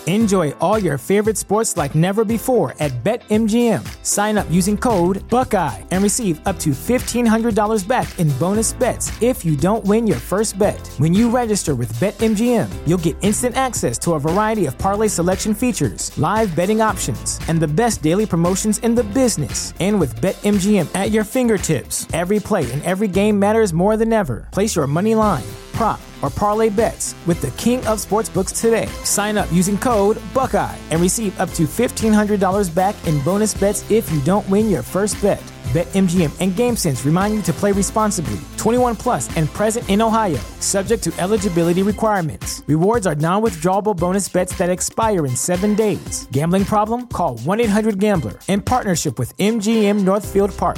Enjoy all your favorite sports like never before at BetMGM. Sign up using code Buckeye and receive up to $1,500 back in bonus bets if you don't win your first bet. When you register with BetMGM, you'll get instant access to a variety of parlay selection features, live betting options, and the best daily promotions in the business. And with BetMGM at your fingertips, every play and every game matters more than ever. Place your money line, prop, or parlay bets with the king of sportsbooks today. Sign up using code Buckeye and receive up to $1,500 back in bonus bets if you don't win your first bet. BetMGM and GameSense remind you to play responsibly. 21 plus and present in Ohio, subject to eligibility requirements. Rewards are non-withdrawable bonus bets that expire in 7 days. Gambling problem? Call 1-800-GAMBLER. In partnership with MGM Northfield Park.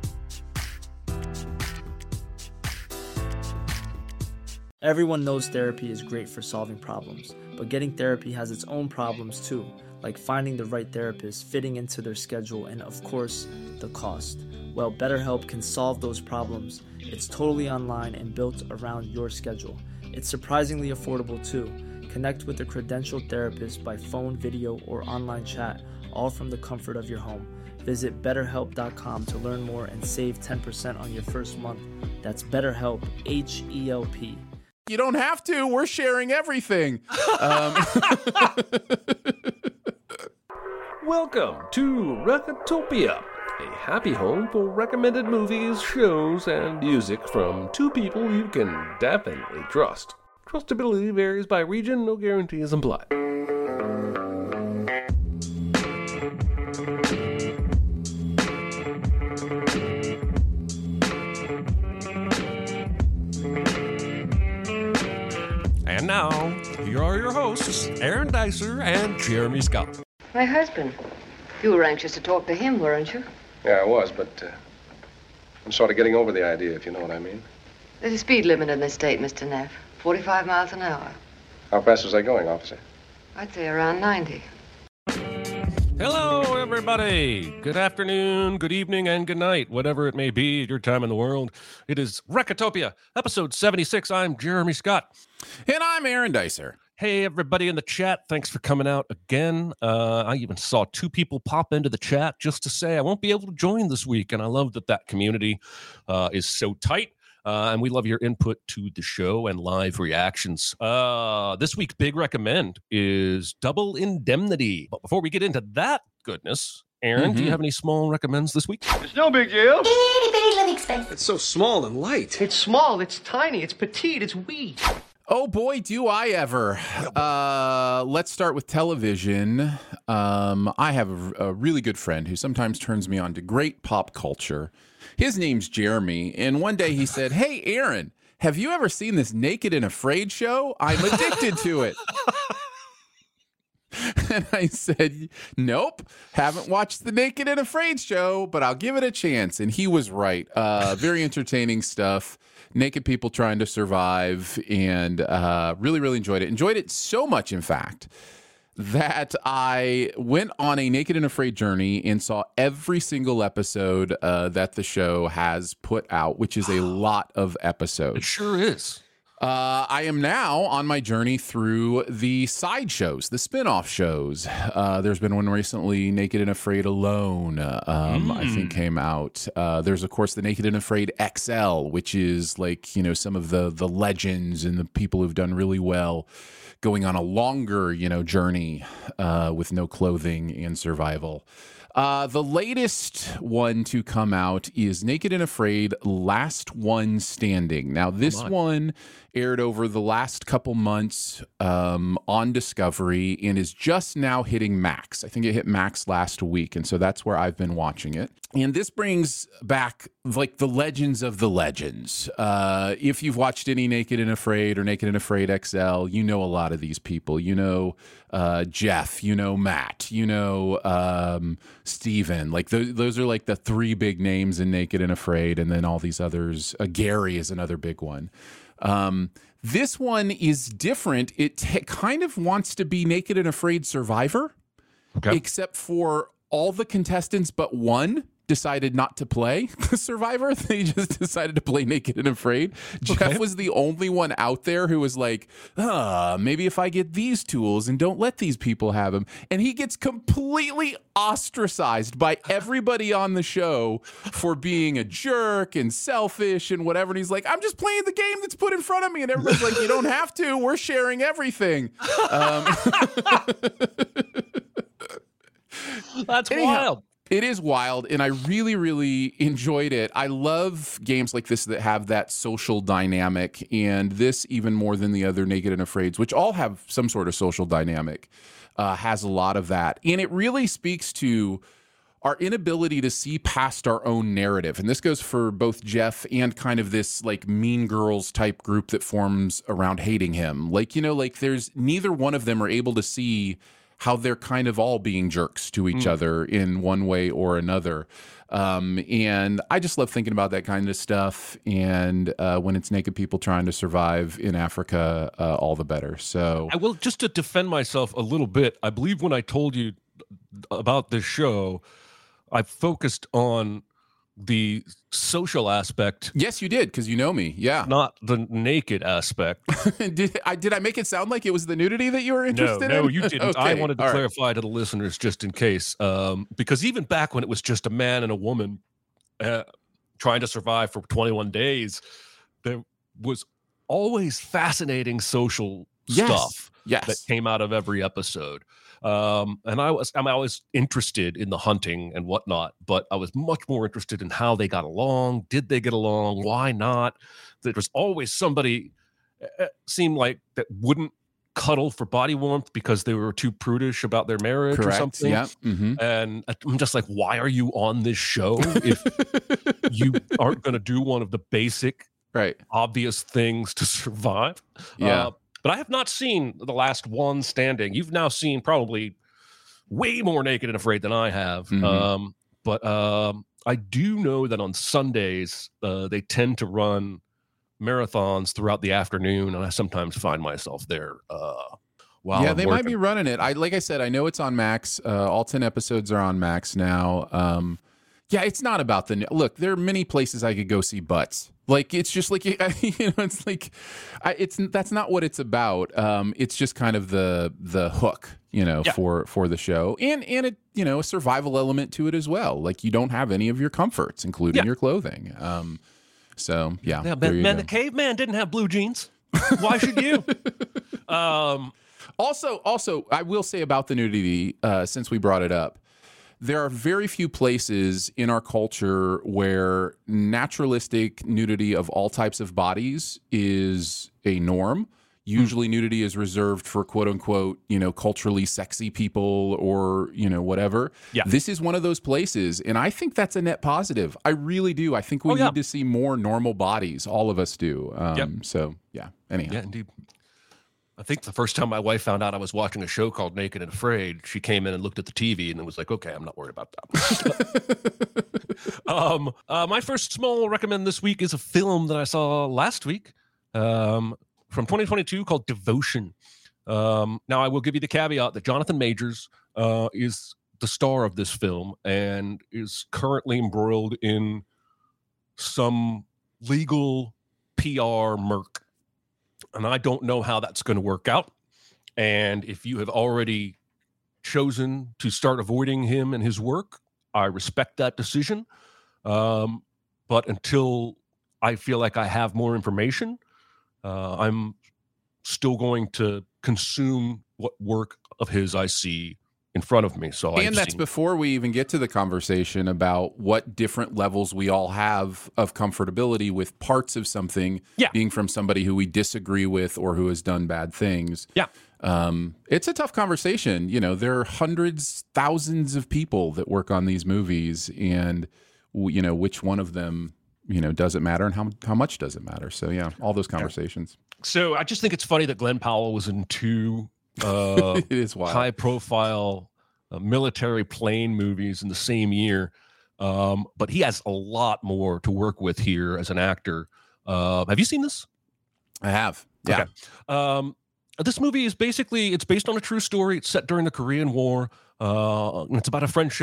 Everyone knows therapy is great for solving problems, but getting therapy has its own problems too, like finding the right therapist, fitting into their schedule, and of course, the cost. Well, BetterHelp can solve those problems. It's totally online and built around your schedule. It's surprisingly affordable too. Connect with a credentialed therapist by phone, video, or online chat, all from the comfort of your home. Visit BetterHelp.com to learn more and save 10% on your first month. That's BetterHelp, H-E-L-P. You don't have to. We're sharing everything. Welcome to Recotopia, a happy home for recommended movies, shows, and music from two people you can definitely trust. Trustability varies by region, no guarantees implied. And now, here are your hosts, Aaron Dicer and Jeremy Scott. My husband. You were anxious to talk to him, weren't you? Yeah, I was, but I'm sort of getting over the idea, if you know what I mean. There's a speed limit in this state, Mr. Neff. 45 miles an hour. How fast was I going, officer? I'd say around 90. Hello, everybody. Good afternoon, good evening, and good night, whatever it may be at your time in the world. It is Recotopia, episode 76. I'm Jeremy Scott. And I'm Aaron Dicer. Hey, everybody in the chat. Thanks for coming out again. I even saw 2 people pop into the chat just to say I won't be able to join this week, and I love that community is so tight. And we love your input to the show and live reactions. This week's big recommend is Double Indemnity. But before we get into that goodness, Aaron, do you have any small recommends this week? It's no big deal. Itty bitty living space. It's so small and light. It's small, it's tiny, it's petite, it's wee. Oh boy, do I ever. Let's start with television. I have a really good friend who sometimes turns me on to great pop culture. His name's Jeremy, and one day he said, "Hey, Aaron, have you ever seen this Naked and Afraid show? I'm addicted to it." And I said, "Nope, haven't watched the Naked and Afraid show, but I'll give it a chance." And he was right. Very entertaining stuff. Naked people trying to survive, and really, really enjoyed it. Enjoyed it so much, in fact, that I went on a Naked and Afraid journey and saw every single episode that the show has put out, which is a lot of episodes. It sure is. I am now on my journey through the side shows, the spin-off shows. There's been one recently, Naked and Afraid Alone, I think came out. There's, of course, the Naked and Afraid XL, which is like, you know, some of the legends and the people who've done really well going on a longer, you know, journey with no clothing and survival. The latest one to come out is Naked and Afraid Last One Standing. Now, this one aired over the last couple months on Discovery and is just now hitting Max. I think it hit Max last week, and so that's where I've been watching it. And this brings back like the legends of the legends. If you've watched any Naked and Afraid or Naked and Afraid XL, you know a lot of these people. You know Jeff, you know Matt, you know Steven. Like those are like the 3 big names in Naked and Afraid, and then all these others. Gary is another big one. This one is different. It kind of wants to be Naked and Afraid Survivor, except for all the contestants but one decided not to play Survivor. They just decided to play Naked and Afraid. Jeff was the only one out there who was like, maybe if I get these tools and don't let these people have them. And he gets completely ostracized by everybody on the show for being a jerk and selfish and whatever. And he's like, I'm just playing the game that's put in front of me. And everybody's like, you don't have to. We're sharing everything. That's wild. It is wild, and I really, really enjoyed it. I love games like this that have that social dynamic, and this even more than the other Naked and Afraids, which all have some sort of social dynamic, has a lot of that. And it really speaks to our inability to see past our own narrative. And this goes for both Jeff and kind of this like Mean Girls type group that forms around hating him. Like, you know, like there's neither one of them are able to see how they're kind of all being jerks to each other in one way or another. And I just love thinking about that kind of stuff. And when it's naked people trying to survive in Africa, all the better. So I will, just to defend myself a little bit, I believe when I told you about this show, I focused on the social aspect. Yes, you did, because you know me. Yeah. Not the naked aspect. Did I make it sound like it was the nudity that you were interested in? No, you didn't. Okay, I wanted to all clarify to the listeners just in case. Because even back when it was just a man and a woman trying to survive for 21 days, there was always fascinating social stuff that came out of every episode. And I was interested in the hunting and whatnot, but I was much more interested in how they got along. Did they get along? Why not? There was always somebody seemed like that wouldn't cuddle for body warmth because they were too prudish about their marriage or something. Yeah. Mm-hmm. And I'm just like, why are you on this show if you aren't going to do one of the basic, obvious things to survive? Yeah. But I have not seen the last one standing. You've now seen probably way more Naked and Afraid than I have. Mm-hmm. But I do know that on Sundays, they tend to run marathons throughout the afternoon, and I sometimes find myself there while I'm they working. might be running it. Like I said, I know it's on Max. All 10 episodes are on Max now. Yeah, it's not about look, there are many places I could go see butts. Like, it's just like, it's like, that's not what it's about. It's just kind of the hook, for the show. And it, a survival element to it as well. Like, you don't have any of your comforts, including your clothing. So, yeah. Man, the caveman didn't have blue jeans. Why should you? Also, I will say about the nudity, since we brought it up, there are very few places in our culture where naturalistic nudity of all types of bodies is a norm. Usually nudity is reserved for quote unquote, culturally sexy people or, whatever. Yeah. This is one of those places. And I think that's a net positive. I really do. I think we need to see more normal bodies. All of us do. So, yeah. Anyhow. Yeah, indeed. I think the first time my wife found out I was watching a show called Naked and Afraid, she came in and looked at the TV and was like, okay, I'm not worried about that. My first small recommend this week is a film that I saw last week from 2022 called Devotion. Now, I will give you the caveat that Jonathan Majors is the star of this film and is currently embroiled in some legal PR murk. And I don't know how that's going to work out. And if you have already chosen to start avoiding him and his work, I respect that decision. But until I feel like I have more information, I'm still going to consume what work of his I see in front of me. That's before we even get to the conversation about what different levels we all have of comfortability with parts of something being from somebody who we disagree with or who has done bad things. Yeah. It's a tough conversation. There are hundreds, thousands of people that work on these movies, and which one of them, does it matter, and how much does it matter? So yeah, all those conversations. So I just think it's funny that Glenn Powell was in two it is wild. high-profile military plane movies in the same year, but he has a lot more to work with here as an actor. Have you seen this? I have. Yeah. Okay. This movie is it's based on a true story. It's set during the Korean War, and it's about a friendship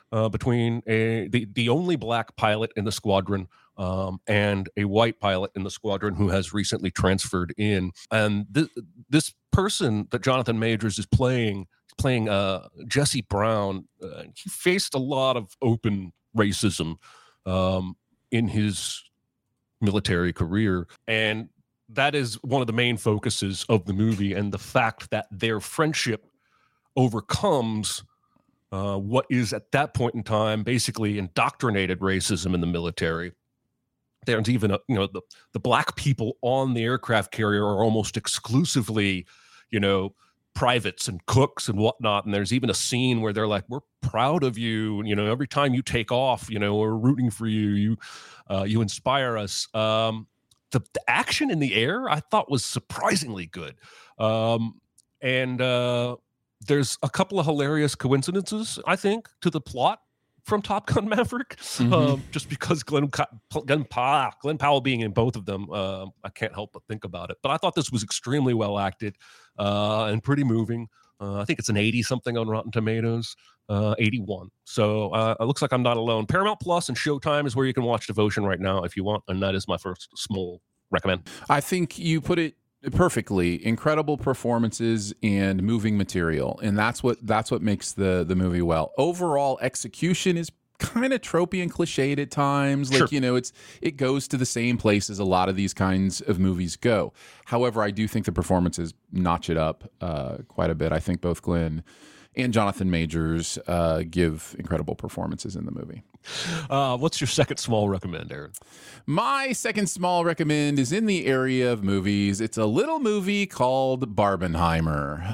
between the only black pilot in the squadron and a white pilot in the squadron who has recently transferred in. And this person that Jonathan Majors is playing Jesse Brown. He faced a lot of open racism in his military career, and that is one of the main focuses of the movie, and the fact that their friendship overcomes what is at that point in time basically indoctrinated racism in the military. There's even the black people on the aircraft carrier are almost exclusively privates and cooks and whatnot, and there's even a scene where they're like, we're proud of you, every time you take off, we're rooting for you, you inspire us. The action in the air I thought was surprisingly good, and there's a couple of hilarious coincidences, I think, to the plot from Top Gun Maverick, just because Glenn Powell being in both of them, I can't help but think about it. But I thought this was extremely well acted and pretty moving. I think it's an 80-something on Rotten Tomatoes, 81. So it looks like I'm not alone. Paramount Plus and Showtime is where you can watch Devotion right now if you want, and that is my first small recommend. I think you put it perfectly. Incredible performances and moving material, and that's what makes the movie well. Overall execution is kind of tropey and cliched at times. Like, sure. It goes to the same places a lot of these kinds of movies go. However, I do think the performances notch it up quite a bit. I think both Glenn and Jonathan Majors give incredible performances in the movie. What's your second small recommend, Aaron? My second small recommend is in the area of movies. It's a little movie called Barbenheimer.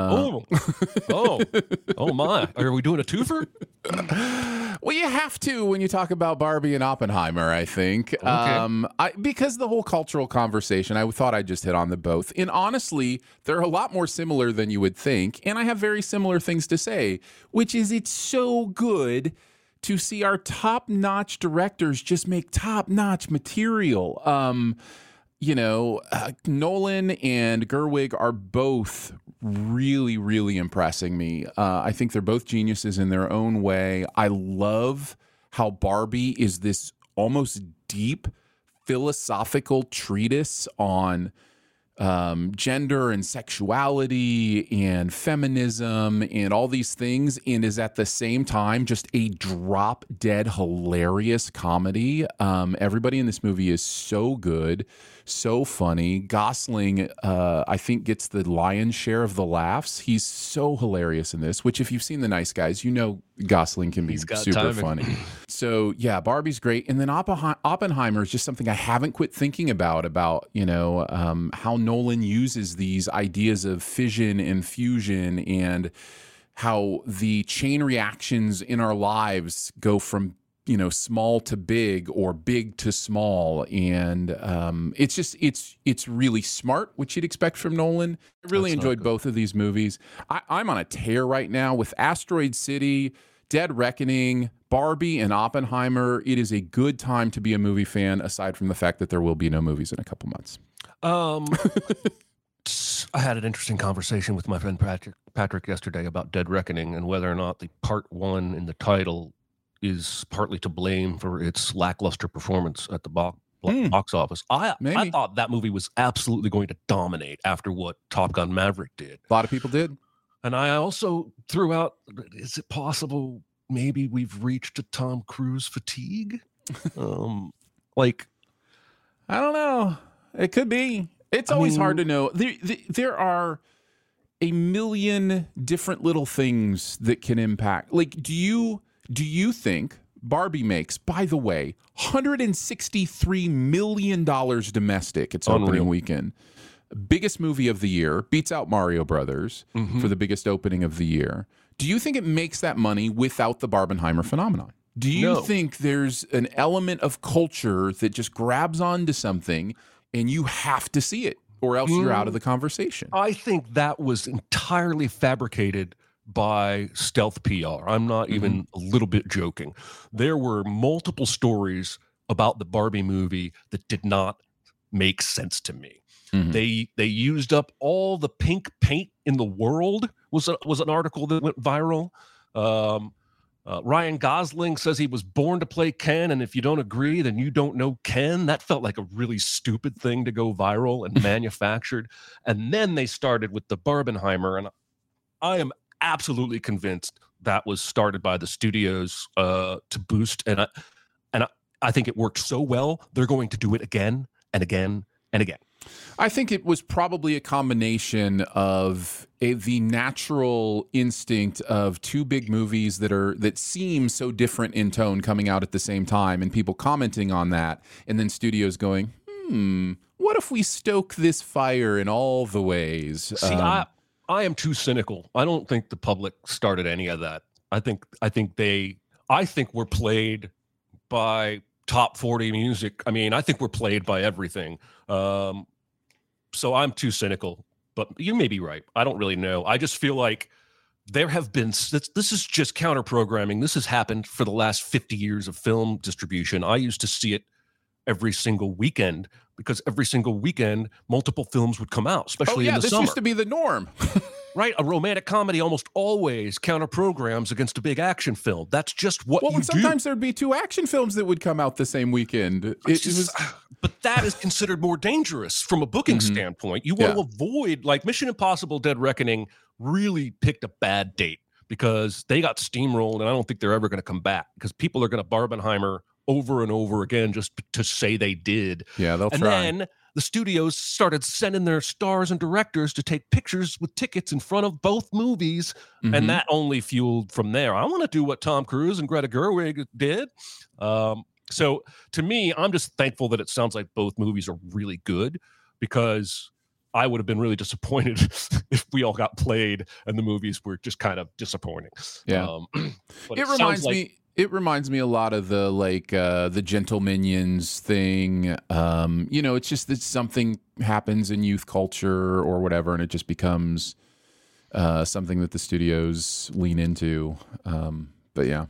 Oh my. Are we doing a twofer? Well, you have to when you talk about Barbie and Oppenheimer, I think. Okay. Because the whole cultural conversation, I thought I'd just hit on the both. And honestly, they're a lot more similar than you would think. And I have very similar things to say, which is it's so good to see our top-notch directors just make top-notch material. Nolan and Gerwig are both really, really impressing me. I think they're both geniuses in their own way. I love how Barbie is this almost deep philosophical treatise on gender and sexuality and feminism and all these things, and is at the same time just a drop dead hilarious comedy. Everybody in this movie is so good, so funny. Gosling, I think, gets the lion's share of the laughs. He's so hilarious in this, which if you've seen The Nice Guys, Gosling can be super funny. So yeah, Barbie's great. And then Oppenheimer is just something I haven't quit thinking about how Nolan uses these ideas of fission and fusion and how the chain reactions in our lives go from small to big or big to small. And it's really smart, which you'd expect from Nolan. I really enjoyed both of these movies. I'm on a tear right now with Asteroid City, Dead Reckoning, Barbie, and Oppenheimer. It is a good time to be a movie fan, aside from the fact that there will be no movies in a couple months. I had an interesting conversation with my friend Patrick yesterday about Dead Reckoning and whether or not the part one in the title is partly to blame for its lackluster performance at the box office. I thought that movie was absolutely going to dominate after what Top Gun Maverick did. A lot of people did. And I also threw out, is it possible maybe we've reached a Tom Cruise fatigue? I don't know. It could be. It's always hard to know. There are a million different little things that can impact. Like, do you think Barbie makes, by the way, $163 million domestic its opening weekend? Biggest movie of the year, beats out Mario Brothers for the biggest opening of the year. Do you think it makes that money without the Barbenheimer phenomenon? Do you think there's an element of culture that just grabs onto something and you have to see it or else you're out of the conversation? I think that was entirely fabricated by stealth PR. I'm not even a little bit joking. There were multiple stories about the Barbie movie that did not make sense to me. They used up all the pink paint in the world was an article that went viral. Ryan Gosling says he was born to play Ken, and if you don't agree, then you don't know Ken. That felt like a really stupid thing to go viral and manufactured. And then they started with the Barbenheimer, and I am absolutely convinced that was started by the studios to boost. And I think it worked so well, they're going to do it again and again and again. I think it was probably a combination of the natural instinct of two big movies that seem so different in tone coming out at the same time, and people commenting on that, and then studios going, what if we stoke this fire in all the ways? See, I am too cynical. I don't think the public started any of that. I think we're played by top 40 music. I mean, I think we're played by everything. So I'm too cynical, but you may be right. I don't really know. I just feel like there have been, this is just counter programming. This has happened for the last 50 years of film distribution. I used to see it every single weekend because every single weekend, multiple films would come out, especially in the this summer. Used to be the norm. Right? A romantic comedy almost always counter programs against a big action film. That's just what you do. Sometimes there'd be two action films that would come out the same weekend. But that is considered more dangerous from a booking standpoint. You want to avoid, like Mission Impossible Dead Reckoning really picked a bad date because they got steamrolled, and I don't think they're ever going to come back because people are going to Barbenheimer over and over again just to say they did. Yeah, they'll try. And then the studios started sending their stars and directors to take pictures with tickets in front of both movies, and that only fueled from there. I want to do what Tom Cruise and Greta Gerwig did. So to me, I'm just thankful that it sounds like both movies are really good because I would have been really disappointed if we all got played and the movies were just kind of disappointing. Yeah. It reminds me a lot of the Gentle Minions thing. It's just that something happens in youth culture or whatever, and it just becomes something that the studios lean into. But yeah.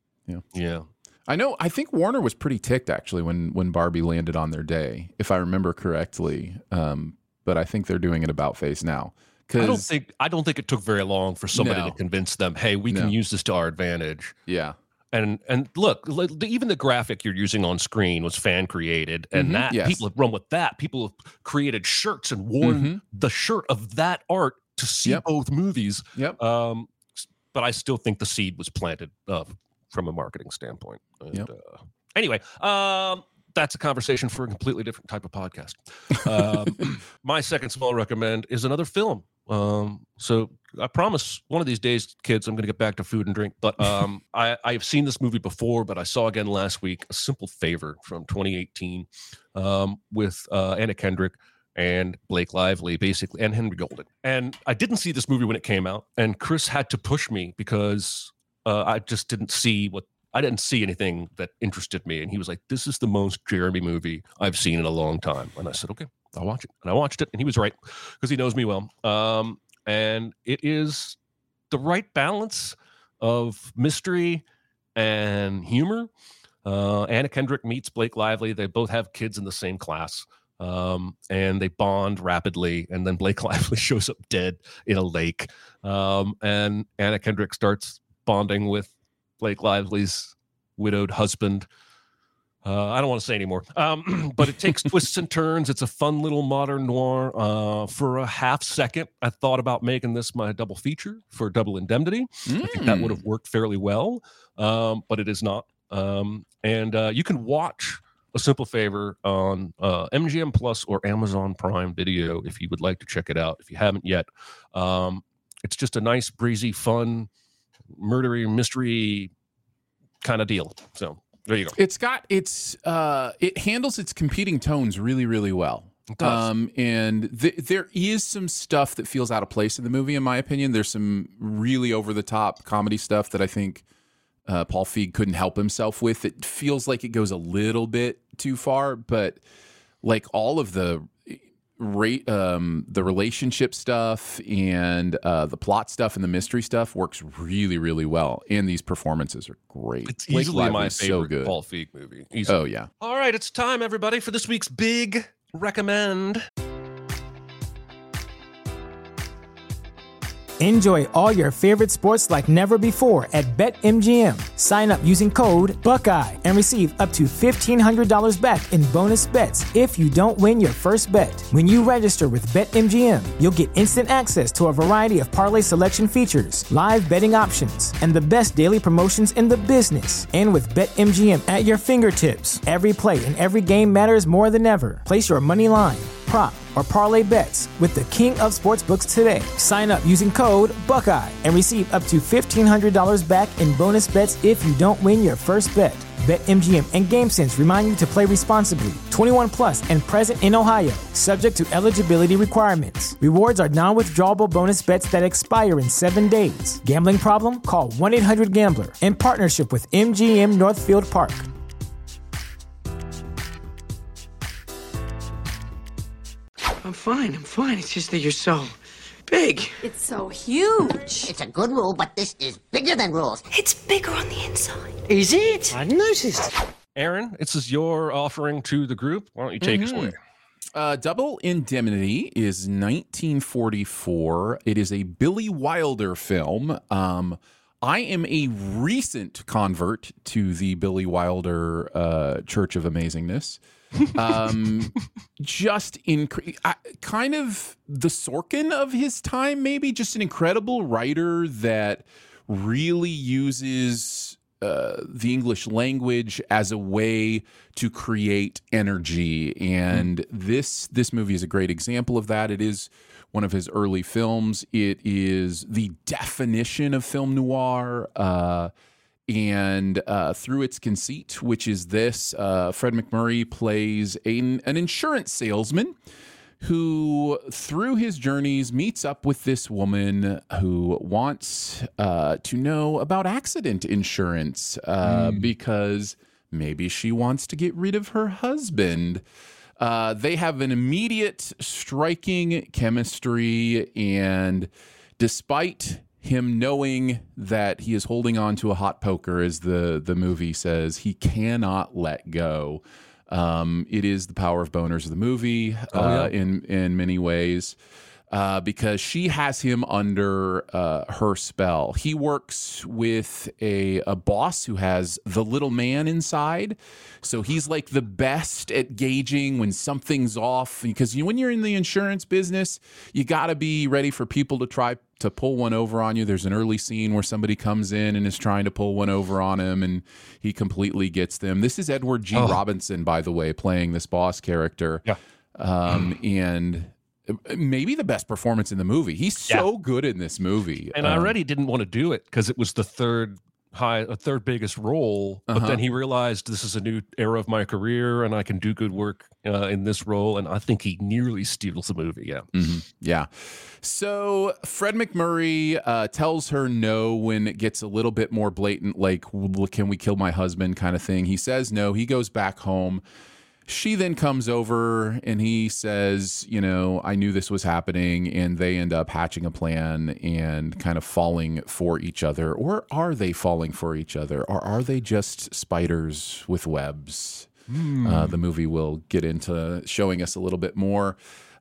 I think Warner was pretty ticked actually when Barbie landed on their day, if I remember correctly. But I think they're doing it about face now. I don't think it took very long for somebody to convince them, hey, we can use this to our advantage. Yeah. And look, even the graphic you're using on screen was fan created, and people have run with that. People have created shirts and worn the shirt of that art to see both movies. Yep. But I still think the seed was planted from a marketing standpoint. And, anyway, that's a conversation for a completely different type of podcast. My second small recommend is another film. So I promise one of these days, kids, I'm going to get back to food and drink. But I've seen this movie before, but I saw again last week, A Simple Favor from 2018 with Anna Kendrick and Blake Lively, basically, and Henry Golden. And I didn't see this movie when it came out, and Chris had to push me because I just didn't see anything that interested me. And he was like, this is the most Jeremy movie I've seen in a long time. And I said, okay, I'll watch it. And I watched it, and he was right because he knows me well. And it is the right balance of mystery and humor. Anna Kendrick meets Blake Lively. They both have kids in the same class. And they bond rapidly. And then Blake Lively shows up dead in a lake. And Anna Kendrick starts bonding with Blake Lively's widowed husband. I don't want to say anymore, but it takes twists and turns. It's a fun little modern noir. For a half second, I thought about making this my double feature for Double Indemnity. I think that would have worked fairly well, but it is not. And you can watch A Simple Favor on MGM Plus or Amazon Prime Video if you would like to check it out. If you haven't yet, it's just a nice, breezy, fun, murdery mystery kind of deal. So there you go. It handles its competing tones really, really well. It does. And there is some stuff that feels out of place in the movie, in my opinion. There's some really over the top comedy stuff that I think Paul Feig couldn't help himself with. It feels like it goes a little bit too far, but like all of the relationship stuff and the plot stuff and the mystery stuff works really, really well. And these performances are great. It's easily my favorite Paul Feig movie. Easily. Oh, yeah. All right, it's time, everybody, for this week's big recommend. Enjoy all your favorite sports like never before at BetMGM. Sign up using code Buckeye and receive up to $1,500 back in bonus bets if you don't win your first bet. When you register with BetMGM, you'll get instant access to a variety of parlay selection features, live betting options, and the best daily promotions in the business. And with BetMGM at your fingertips, every play and every game matters more than ever. Place your money line, prop, or parlay bets with the king of sportsbooks today. Sign up using code Buckeye and receive up to $1,500 back in bonus bets if you don't win your first bet. BetMGM and GameSense remind you to play responsibly. 21 plus and present in Ohio, subject to eligibility requirements. Rewards are non-withdrawable bonus bets that expire in 7 days. Gambling problem? Call 1-800-GAMBLER. In partnership with MGM Northfield Park. I'm fine. It's just that you're so big. It's so huge. It's a good rule, but this is bigger than rules. It's bigger on the inside. Is it? I noticed. Aaron, this is your offering to the group. Why don't you take us away? Double Indemnity is 1944. It is a Billy Wilder film. I am a recent convert to the Billy Wilder Church of Amazingness. Just kind of the Sorkin of his time, maybe just an incredible writer that really uses the English language as a way to create energy. And this movie is a great example of that. It is one of his early films. It is the definition of film noir. And through its conceit, which is this, Fred MacMurray plays an insurance salesman who, through his journeys, meets up with this woman who wants to know about accident insurance because maybe she wants to get rid of her husband. They have an immediate striking chemistry, and despite him knowing that he is holding on to a hot poker, as the movie says, he cannot let go. It is the power of boners of the movie in many ways, because she has him under her spell. He works with a boss who has the little man inside. So he's like the best at gauging when something's off, because when you're in the insurance business, you got to be ready for people to try to pull one over on you. There's an early scene where somebody comes in and is trying to pull one over on him, and he completely gets them. This is Edward G. Robinson, by the way, playing this boss character. Yeah. And maybe the best performance in the movie. He's so good in this movie. And I already didn't want to do it because it was the third biggest role, but then he realized this is a new era of my career and I can do good work in this role, and I think he nearly steals the movie. Yeah. So Fred MacMurray tells her no when it gets a little bit more blatant, like, can we kill my husband kind of thing. He says no. He goes back home. She then comes over and he says, I knew this was happening, and they end up hatching a plan and kind of falling for each other. Or are they falling for each other? Or are they just spiders with webs? The movie will get into showing us a little bit more.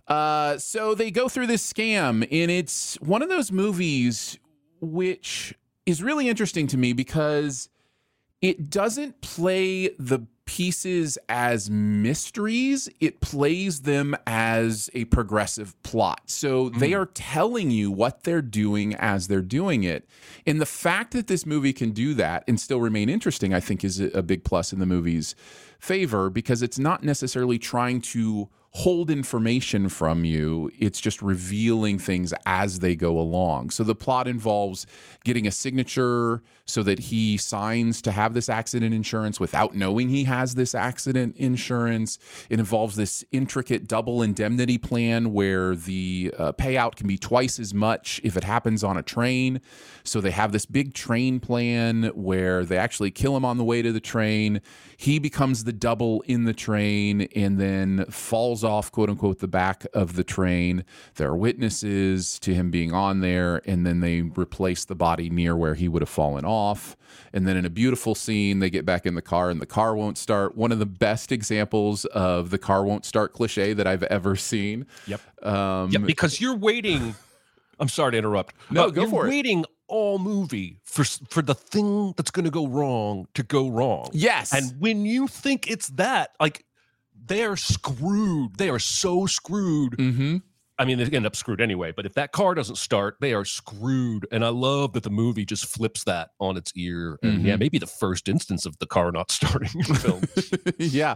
So they go through this scam, and it's one of those movies which is really interesting to me because it doesn't play the pieces as mysteries, it plays them as a progressive plot. So they are telling you what they're doing as they're doing it. And the fact that this movie can do that and still remain interesting, I think, is a big plus in the movie's favor, because it's not necessarily trying to hold information from you. It's just revealing things as they go along. So the plot involves getting a signature so that he signs to have this accident insurance without knowing he has this accident insurance. It involves this intricate double indemnity plan where the payout can be twice as much if it happens on a train. So they have this big train plan where they actually kill him on the way to the train. He becomes the double in the train and then falls off, quote unquote, the back of the train. There are witnesses to him being on there, and then they replace the body near where he would have fallen off. And then in a beautiful scene, they get back in the car and the car won't start. One of the best examples of the car won't start cliche that I've ever seen. Yep. Because you're waiting I'm sorry to interrupt. No, go for it. You're waiting all movie for the thing that's going to go wrong. Yes. And when you think it's that, like, they're screwed. They are so screwed. Mm-hmm. I mean, they end up screwed anyway, but if that car doesn't start, they are screwed. And I love that the movie just flips that on its ear. And yeah, maybe the first instance of the car not starting in film. Yeah.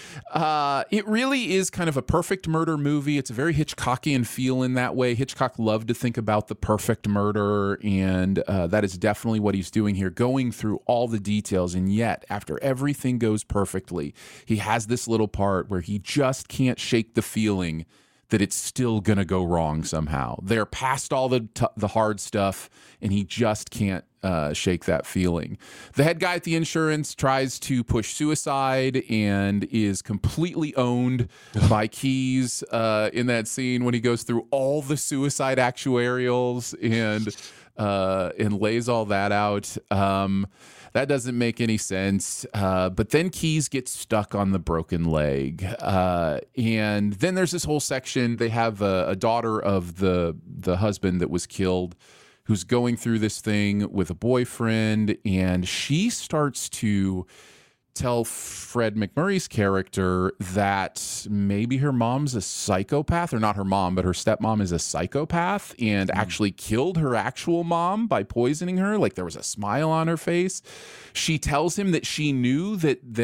It really is kind of a perfect murder movie. It's a very Hitchcockian feel in that way. Hitchcock loved to think about the perfect murder, and that is definitely what he's doing here, going through all the details. And yet, after everything goes perfectly, he has this little part where he just can't shake the feeling that it's still going to go wrong somehow. They're past all the hard stuff, and he just can't shake that feeling. The head guy at the insurance tries to push suicide and is completely owned by Keyes in that scene when he goes through all the suicide actuarials and lays all that out. That doesn't make any sense. But then Keyes gets stuck on the broken leg. And then there's this whole section. They have a daughter of the husband that was killed who's going through this thing with a boyfriend. And she starts to tell Fred McMurray's character that maybe her mom's a psychopath, or not her mom, but her stepmom is a psychopath and actually killed her actual mom by poisoning her. Like, there was a smile on her face. She tells him that she knew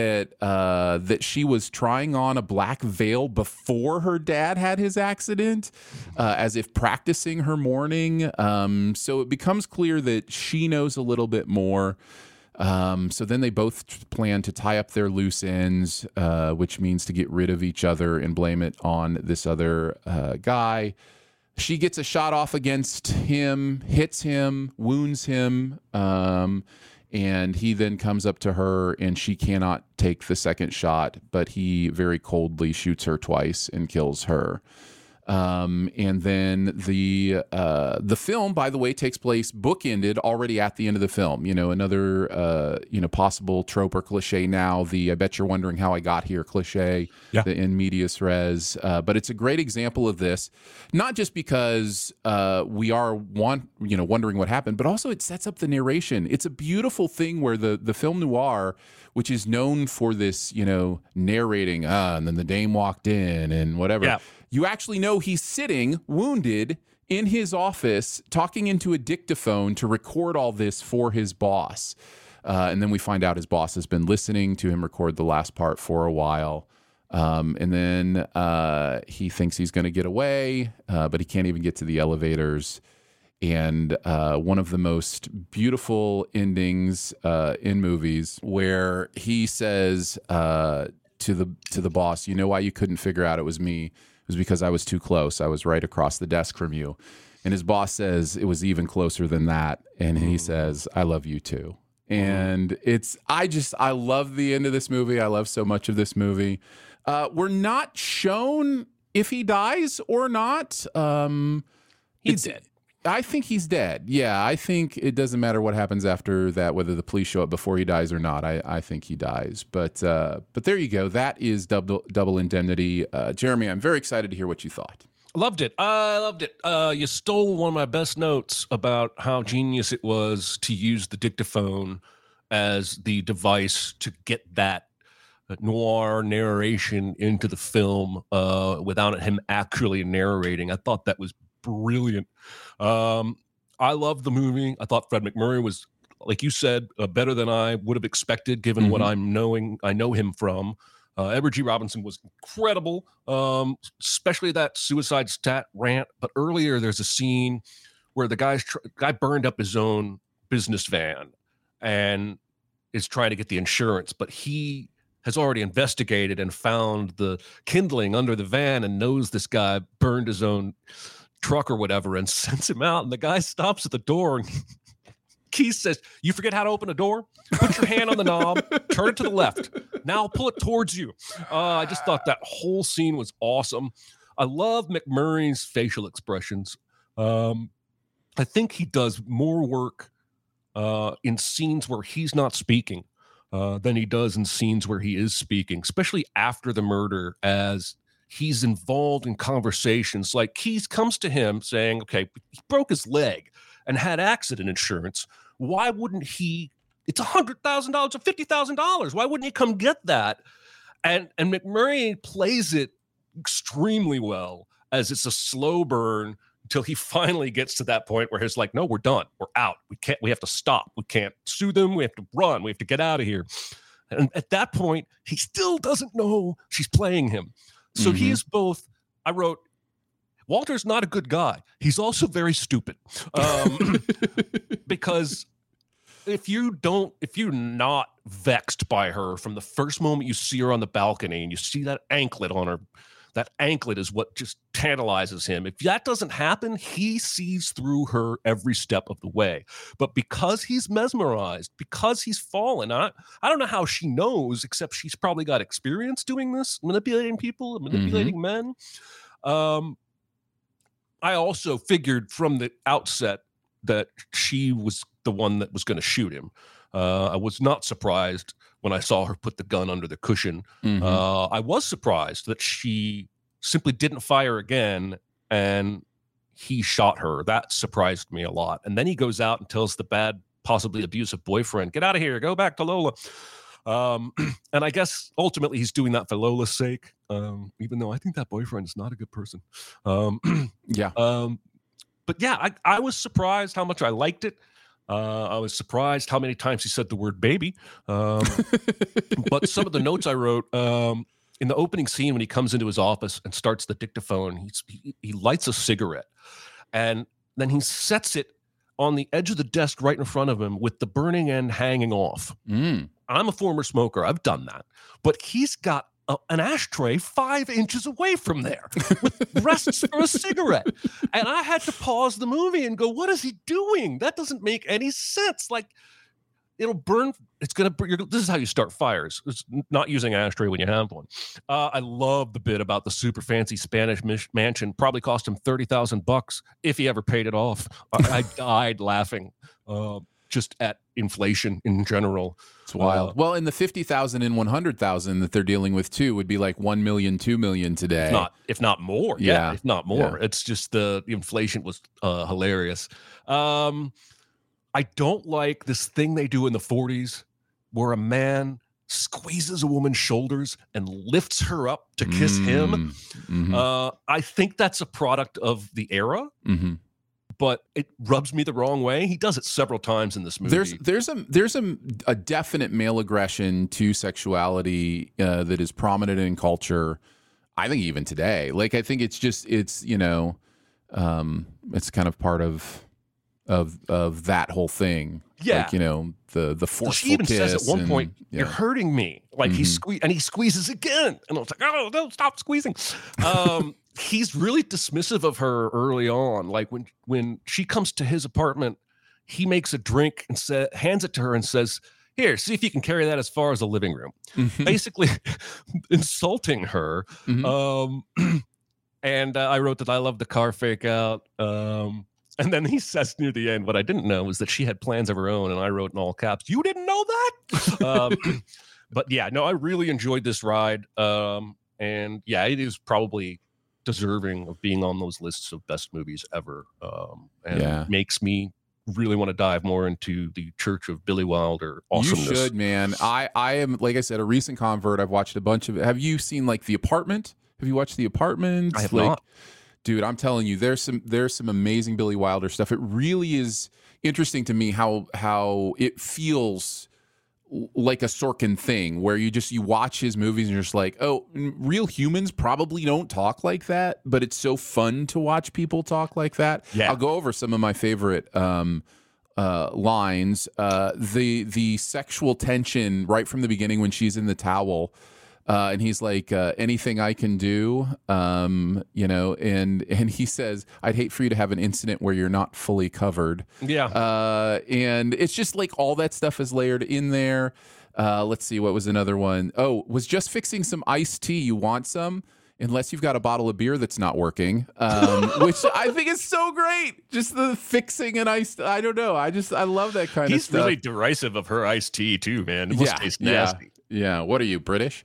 that she was trying on a black veil before her dad had his accident, as if practicing her mourning. So it becomes clear that she knows a little bit more. So then they both plan to tie up their loose ends, which means to get rid of each other and blame it on this other guy. She gets a shot off against him, hits him, wounds him, and he then comes up to her, and she cannot take the second shot, but he very coldly shoots her twice and kills her. And then the film, by the way, takes place bookended already at the end of the film. You know, another possible trope or cliche now, the I bet you're wondering how I got here cliche, the in medias res. But it's a great example of this, not just because we are wondering what happened, but also it sets up the narration. It's a beautiful thing where the film noir, which is known for this, narrating, and then the dame walked in and whatever. Yeah. You actually know he's sitting wounded in his office talking into a dictaphone to record all this for his boss. And then we find out his boss has been listening to him record the last part for a while. And then he thinks he's going to get away, but he can't even get to the elevators. And one of the most beautiful endings in movies where he says to the boss, "You know why you couldn't figure out it was me? It was because I was too close. I was right across the desk from you." And his boss says it was even closer than that. And he says, "I love you too." And I love the end of this movie. I love so much of this movie. We're not shown if he dies or not. He's dead. I think he's dead. Yeah, I think it doesn't matter what happens after that, whether the police show up before he dies or not. I think he dies. But there you go. That is Double Indemnity. Jeremy, I'm very excited to hear what you thought. Loved it. I loved it. You stole one of my best notes about how genius it was to use the dictaphone as the device to get that noir narration into the film without him actually narrating. I thought that was brilliant. I loved the movie. I thought Fred McMurray was, like you said, better than I would have expected, given what I know him from. Edward G. Robinson was incredible, especially that suicide stat rant. But earlier, there's a scene where the guy burned up his own business van and is trying to get the insurance, but he has already investigated and found the kindling under the van and knows this guy burned his own truck or whatever and sends him out. And the guy stops at the door and Keyes says, "You forget how to open a door? Put your hand on the knob, turn it to the left. Now pull it towards you." I just thought that whole scene was awesome. I love McMurray's facial expressions. I think he does more work in scenes where he's not speaking than he does in scenes where he is speaking, especially after the murder, as he's involved in conversations. Like Keys comes to him saying, okay, he broke his leg and had accident insurance. Why wouldn't he? It's $100,000 or $50,000. Why wouldn't he come get that? And McMurray plays it extremely well as it's a slow burn until he finally gets to that point where he's like, no, we're done. We're out. We have to stop. We can't sue them. We have to run. We have to get out of here. And at that point, he still doesn't know she's playing him. So he is both, I wrote, Walter's not a good guy. He's also very stupid. Because if you're not vexed by her from the first moment you see her on the balcony and you see that anklet on her, that anklet is what just tantalizes him. If that doesn't happen, he sees through her every step of the way. But because he's mesmerized, because he's fallen, I don't know how she knows, except she's probably got experience doing this, manipulating people, manipulating men. I also figured from the outset that she was the one that was going to shoot him. I was not surprised when I saw her put the gun under the cushion. I was surprised that she simply didn't fire again and he shot her. That surprised me a lot. And then he goes out and tells the bad, possibly abusive boyfriend, get out of here, go back to Lola. And I guess ultimately he's doing that for Lola's sake, even though I think that boyfriend is not a good person. Yeah. But yeah, I was surprised how much I liked it. I was surprised how many times he said the word baby. But some of the notes I wrote, in the opening scene when he comes into his office and starts the dictaphone, he lights a cigarette and then he sets it on the edge of the desk right in front of him with the burning end hanging off. I'm a former smoker. I've done that. But he's got an ashtray 5 inches away from there with rests for a cigarette. And I had to pause the movie and go, what is he doing? That doesn't make any sense. Like, it'll burn. It's going to, this is how you start fires. It's not using an ashtray when you have one. I love the bit about the super fancy Spanish mansion. Probably cost him $30,000 if he ever paid it off. I died laughing just at inflation in general. It's wild. Well, and the 50,000 and 100,000 that they're dealing with too would be like 1 million, 2 million today. If not more. Yeah, if not more. Yeah. It's just the inflation was hilarious. I don't like this thing they do in the 40s where a man squeezes a woman's shoulders and lifts her up to kiss him. I think that's a product of the era. But it rubs me the wrong way. He does it several times in this movie. There's a definite male aggression to sexuality that is prominent in culture. I think even today, like I think it's it's kind of part of that whole thing. Yeah, like, the forceful she even kiss says at one point, "You're hurting me." Like he squeezes again, and I was like, "Oh, no, stop squeezing." He's really dismissive of her early on. Like when she comes to his apartment, he makes a drink and hands it to her and says, "Here, see if you can carry that as far as the living room." Basically insulting her. And I wrote that I love the car fake out. And then he says near the end, what I didn't know was that she had plans of her own. And I wrote in all caps, "You didn't know that?" But yeah, no, I really enjoyed this ride. And yeah, it is probably deserving of being on those lists of best movies ever. And makes me really want to dive more into the Church of Billy Wilder awesomeness. You should, man. I am, like I said, a recent convert. I've watched a bunch of it. Have you seen like The Apartment? Have you watched The Apartment? I have not. Dude, I'm telling you, there's some amazing Billy Wilder stuff. It really is interesting to me how it feels like a Sorkin thing, where you watch his movies and you're just like, oh, real humans probably don't talk like that, but it's so fun to watch people talk like that. Yeah. I'll go over some of my favorite lines. The sexual tension right from the beginning when she's in the towel. And he's like, anything I can do, and he says, I'd hate for you to have an incident where you're not fully covered. Yeah. And it's just like all that stuff is layered in there. Let's see, what was another one? Oh, was just fixing some iced tea. You want some? Unless you've got a bottle of beer that's not working, which I think is so great. Just the fixing an iced, I don't know. I love that kind of stuff. He's really derisive of her iced tea too, man. It must taste nasty. Yeah. What are you, British?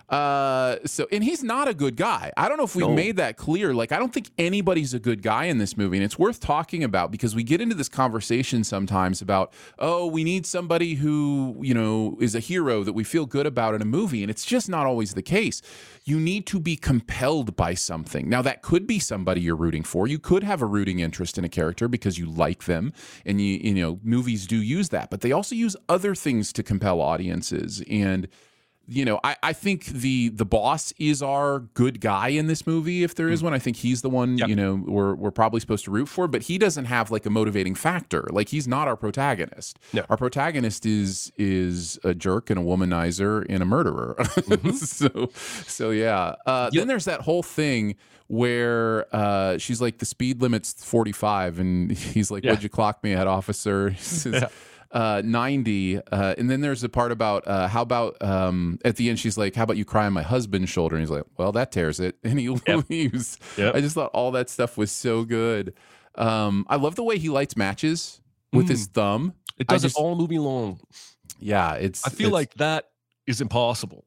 And he's not a good guy. I don't know if we've made that clear. Like, I don't think anybody's a good guy in this movie. And it's worth talking about because we get into this conversation sometimes about, we need somebody who, is a hero that we feel good about in a movie. And it's just not always the case. You need to be compelled by something. Now, that could be somebody you're rooting for. You could have a rooting interest in a character because you like them. And, movies do use that. But they also use other things to compel audiences. And I think the boss is our good guy in this movie. If there is one, I think he's the one, we're probably supposed to root for, but he doesn't have like a motivating factor. Like, he's not our protagonist. No. Our protagonist is a jerk and a womanizer and a murderer. So yeah. Then there's that whole thing where she's like, the speed limit's 45 and he's like, what'd you clock me at, officer? He says, 90, and then there's a part about how about at the end she's like, how about you cry on my husband's shoulder, and he's like, well, that tears it, and he leaves. I just thought all that stuff was so good. I love the way he lights matches with his thumb. It does it all movie long. I feel like that is impossible.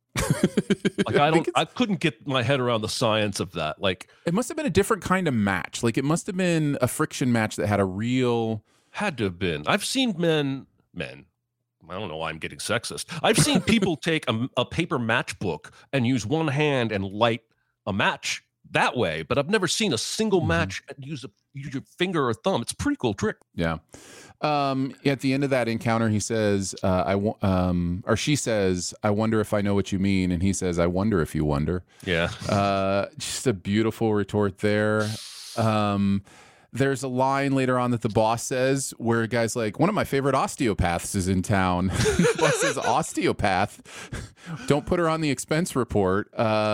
I couldn't get my head around the science of that. Like, it must have been a different kind of match. Like, it must have been a friction match that had a real. Had to have been. I've seen men. I don't know why I'm getting sexist. I've seen people take a paper matchbook and use one hand and light a match that way, but I've never seen a single match use your finger or thumb. It's a pretty cool trick. Yeah. At the end of that encounter, he says, she says, I wonder if I know what you mean. And he says, I wonder if you wonder. Yeah. Just a beautiful retort there. There's a line later on that the boss says where a guy's like, one of my favorite osteopaths is in town. The boss says, osteopath? Don't put her on the expense report.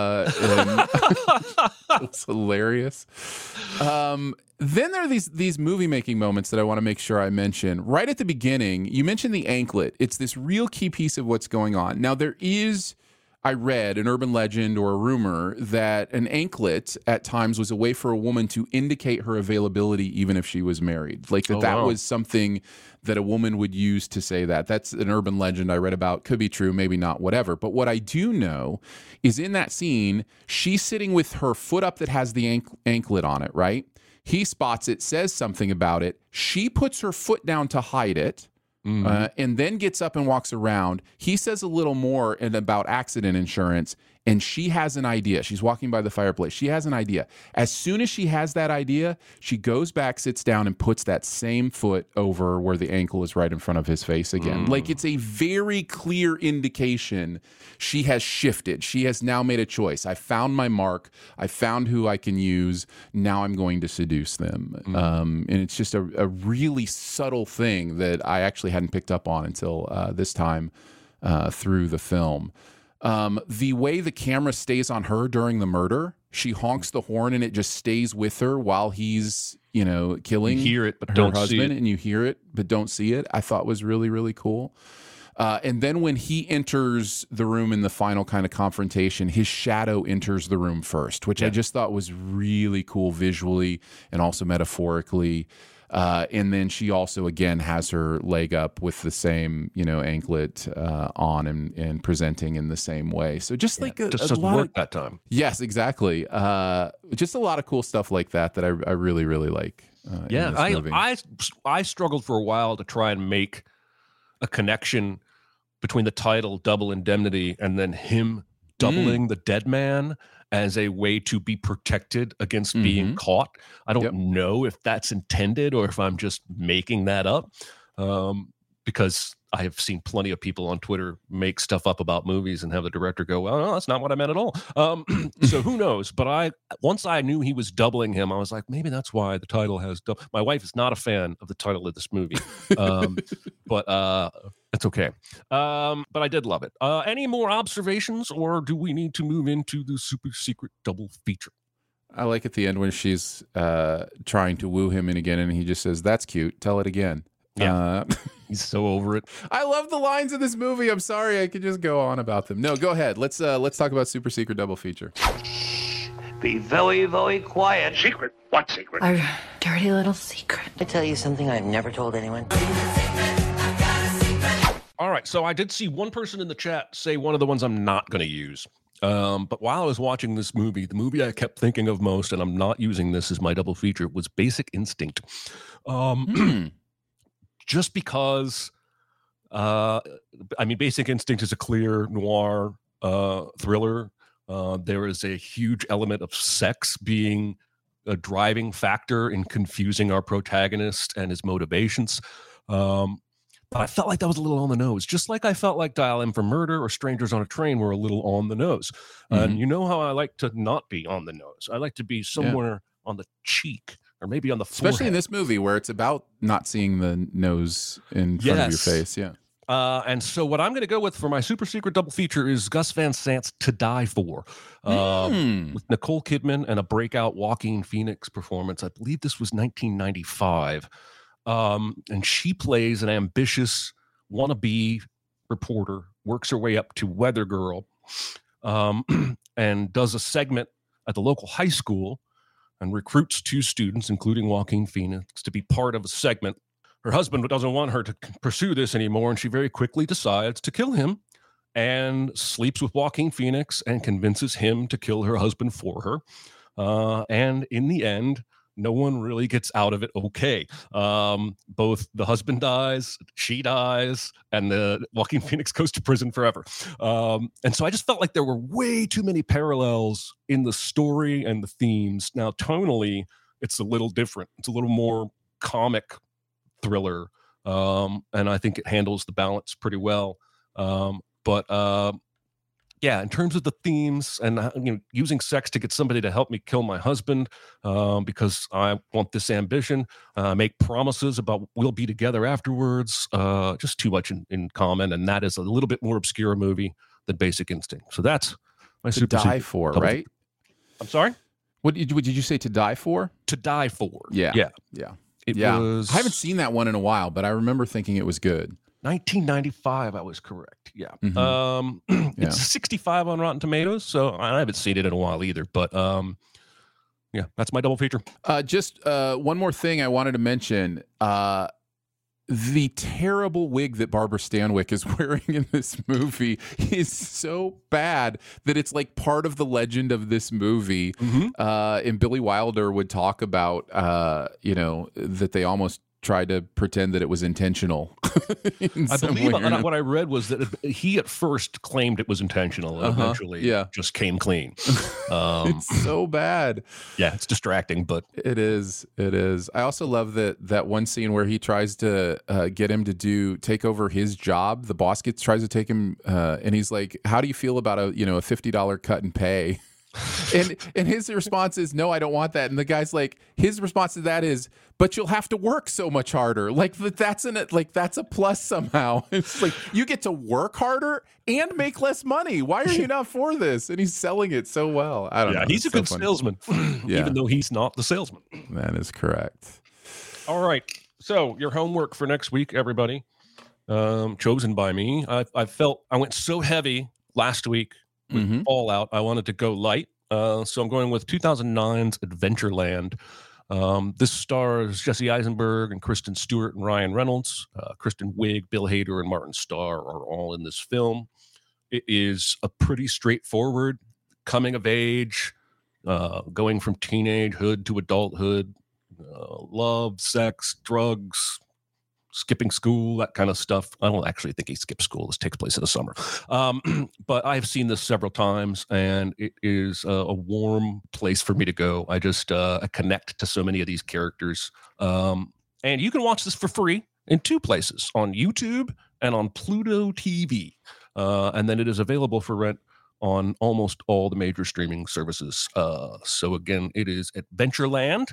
It's hilarious. Then there are these movie-making moments that I want to make sure I mention. Right at the beginning, you mentioned the anklet. It's this real key piece of what's going on. Now, there is, I read, an urban legend or a rumor that an anklet at times was a way for a woman to indicate her availability even if she was married. Like that was something that a woman would use to say that. That's an urban legend I read about. Could be true, maybe not, whatever. But what I do know is in that scene, she's sitting with her foot up that has the anklet on it, right? He spots it, says something about it. She puts her foot down to hide it. And then gets up and walks around. He says a little more about accident insurance, and she has an idea. She's walking by the fireplace. She has an idea. As soon as she has that idea, she goes back, sits down, and puts that same foot over where the ankle is right in front of his face again. Like, it's a very clear indication she has shifted. She has now made a choice. I found my mark. I found who I can use. Now I'm going to seduce them. And it's just a really subtle thing that I actually hadn't picked up on until this time through the film. The way the camera stays on her during the murder, she honks the horn and it just stays with her while he's, killing you hear it, but her don't husband, see it. and you hear it, but don't see it. I thought was really, really cool. And then when he enters the room in the final kind of confrontation, his shadow enters the room first, which I just thought was really cool visually and also metaphorically. And then she also, again, has her leg up with the same, anklet on and presenting in the same way. So just like just doesn't work that time. Yes, exactly. Just a lot of cool stuff like that I really, really like. I struggled for a while to try and make a connection between the title Double Indemnity and then him doubling the dead man as a way to be protected against being caught. I don't know if that's intended or if I'm just making that up, because I have seen plenty of people on Twitter make stuff up about movies and have the director go, well, no, that's not what I meant at all. So who knows? But once I knew he was doubling him, I was like, maybe that's why the title has double. My wife is not a fan of the title of this movie, but it's okay. But I did love it. Any more observations, or do we need to move into the super secret double feature? I like at the end when she's trying to woo him in again, and he just says, "That's cute. Tell it again." Yeah. He's so over it. I love the lines in this movie. I'm sorry, I could just go on about them. No, go ahead. Let's talk about super secret double feature. Be very, very quiet. Secret? What secret? Our dirty little secret. I tell you something I've never told anyone. All right. So I did see one person in the chat say one of the ones I'm not going to use. But while I was watching this movie, the movie I kept thinking of most, and I'm not using this as my double feature, was Basic Instinct. Just because, Basic Instinct is a clear noir thriller. There is a huge element of sex being a driving factor in confusing our protagonist and his motivations. But I felt like that was a little on the nose, just like I felt like Dial M for Murder or Strangers on a Train were a little on the nose. And you know how I like to not be on the nose. I like to be somewhere on the cheek or maybe on the forehead. Especially in this movie where it's about not seeing the nose in front of your face. Yeah. And so what I'm going to go with for my super secret double feature is Gus Van Sant's To Die For, with Nicole Kidman and a breakout Joaquin Phoenix performance. I believe this was 1995. And she plays an ambitious wannabe reporter, works her way up to Weather Girl, and does a segment at the local high school and recruits 2 students, including Joaquin Phoenix, to be part of a segment. Her husband doesn't want her to pursue this anymore, and she very quickly decides to kill him and sleeps with Joaquin Phoenix and convinces him to kill her husband for her. And in the end, no one really gets out of it okay. Both the husband dies, she dies, and the Joaquin Phoenix goes to prison forever. And so I just felt like there were way too many parallels in the story and the themes. Now, tonally, it's a little different. It's a little more comic thriller, and I think it handles the balance pretty well. Yeah, in terms of the themes and using sex to get somebody to help me kill my husband because I want this ambition, make promises about we'll be together afterwards, just too much in common, and that is a little bit more obscure movie than Basic Instinct. So that's my To Die For, right? I'm sorry? What did you say, To Die For? To Die For. Yeah. It was... I haven't seen that one in a while, but I remember thinking it was good. 1995, I was correct. Yeah. It's 65 on Rotten Tomatoes, so I haven't seen it in a while either. But yeah, that's my double feature. Just one more thing I wanted to mention. The terrible wig that Barbara Stanwyck is wearing in this movie is so bad that it's like part of the legend of this movie. And Billy Wilder would talk about, that they almost tried to pretend that it was intentional. I believe what I read was that he at first claimed it was intentional and eventually just came clean. It's so bad. Yeah, it's distracting, but it is. I also love that one scene where he tries to get him to take over his job. The boss tries to take him, and he's like, "How do you feel about a $50 cut in pay?" and his response is, "No, I don't want that." And the guy's like, his response to that is, "But you'll have to work so much harder." Like that's a plus somehow. It's like you get to work harder and make less money. Why are you not for this? And he's selling it so well. I don't know. He's a good salesman, even though he's not the salesman. That is correct. All right. So your homework for next week, everybody, chosen by me. I went so heavy last week with Fallout. I wanted to go light. So I'm going with 2009's Adventureland. This stars Jesse Eisenberg and Kristen Stewart and Ryan Reynolds. Kristen Wiig, Bill Hader, and Martin Starr are all in this film. It is a pretty straightforward coming of age, going from teenagehood to adulthood, love, sex, drugs, skipping school, that kind of stuff. I don't actually think he skips school. This takes place in the summer. But I've seen this several times, and it is a warm place for me to go. I just connect to so many of these characters. And you can watch this for free in 2 places, on YouTube and on Pluto TV. And then it is available for rent on almost all the major streaming services. So again, it is Adventureland.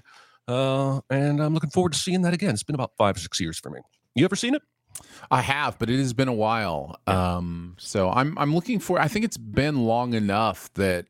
And I'm looking forward to seeing that again. It's been about 5 or 6 years for me. You ever seen it? I have, but it has been a while. So I'm looking for. I think it's been long enough that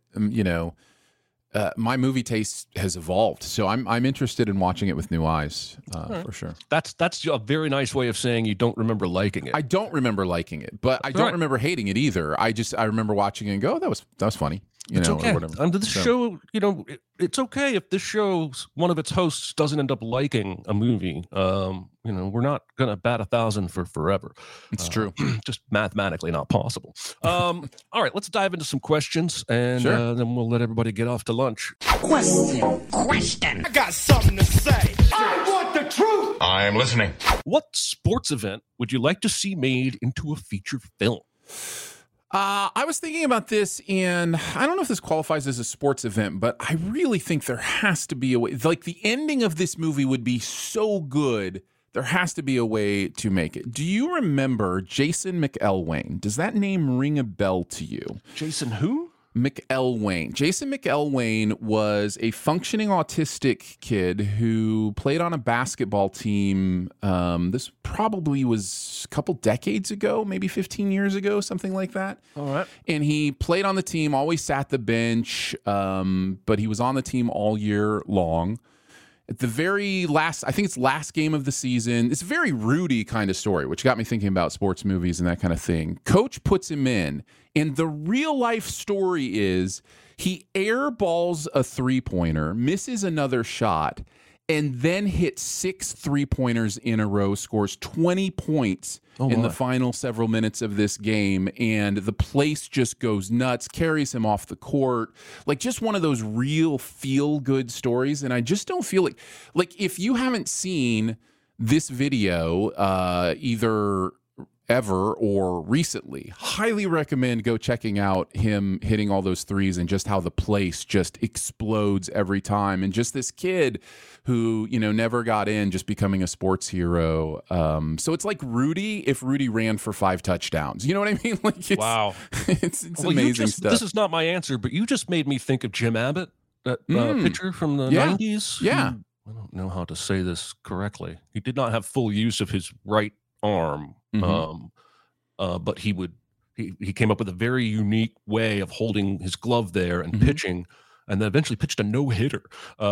my movie taste has evolved. So I'm interested in watching it with new eyes for sure. That's a very nice way of saying you don't remember liking it. I don't remember liking it, but I don't remember hating it either. I remember watching it and go, that was funny. It's okay. or whatever. Under this show, it's okay if this show's one of its hosts doesn't end up liking a movie. We're not gonna bat 1,000 for forever. It's true. Just mathematically not possible. All right, let's dive into some questions, and then we'll let everybody get off to lunch. Question. I got something to say. I want the truth. I am listening. What sports event would you like to see made into a feature film? I was thinking about this, and I don't know if this qualifies as a sports event, but I really think there has to be a way. Like, the ending of this movie would be so good, there has to be a way to make it. Do you remember Jason McElwain? Does that name ring a bell to you? Jason who? McElwain. Jason McElwain was a functioning autistic kid who played on a basketball team. This probably was a couple decades ago, maybe 15 years ago, something like that. All right. And he played on the team, always sat the bench, but he was on the team all year long. At the very last, I think it's last game of the season, it's a very Rudy kind of story, which got me thinking about sports movies and that kind of thing. Coach puts him in, and the real life story is he airballs a three-pointer, misses another shot, and then hits 6 3-pointers in a row, scores 20 points in the final several minutes of this game, and the place just goes nuts, carries him off the court. Like, just one of those real feel-good stories, and I just don't feel like if you haven't seen this video, either ever or recently, highly recommend go checking out him hitting all those threes and just how the place just explodes every time, and just this kid who never got in, just becoming a sports hero. So it's like Rudy if Rudy ran for 5 touchdowns. You know what I mean? Like, Wow, it's amazing stuff. This is not my answer, but you just made me think of Jim Abbott, that pitcher from the 90s. Yeah, I don't know how to say this correctly. He did not have full use of his right arm. But he came up with a very unique way of holding his glove there and pitching, and then eventually pitched a no-hitter.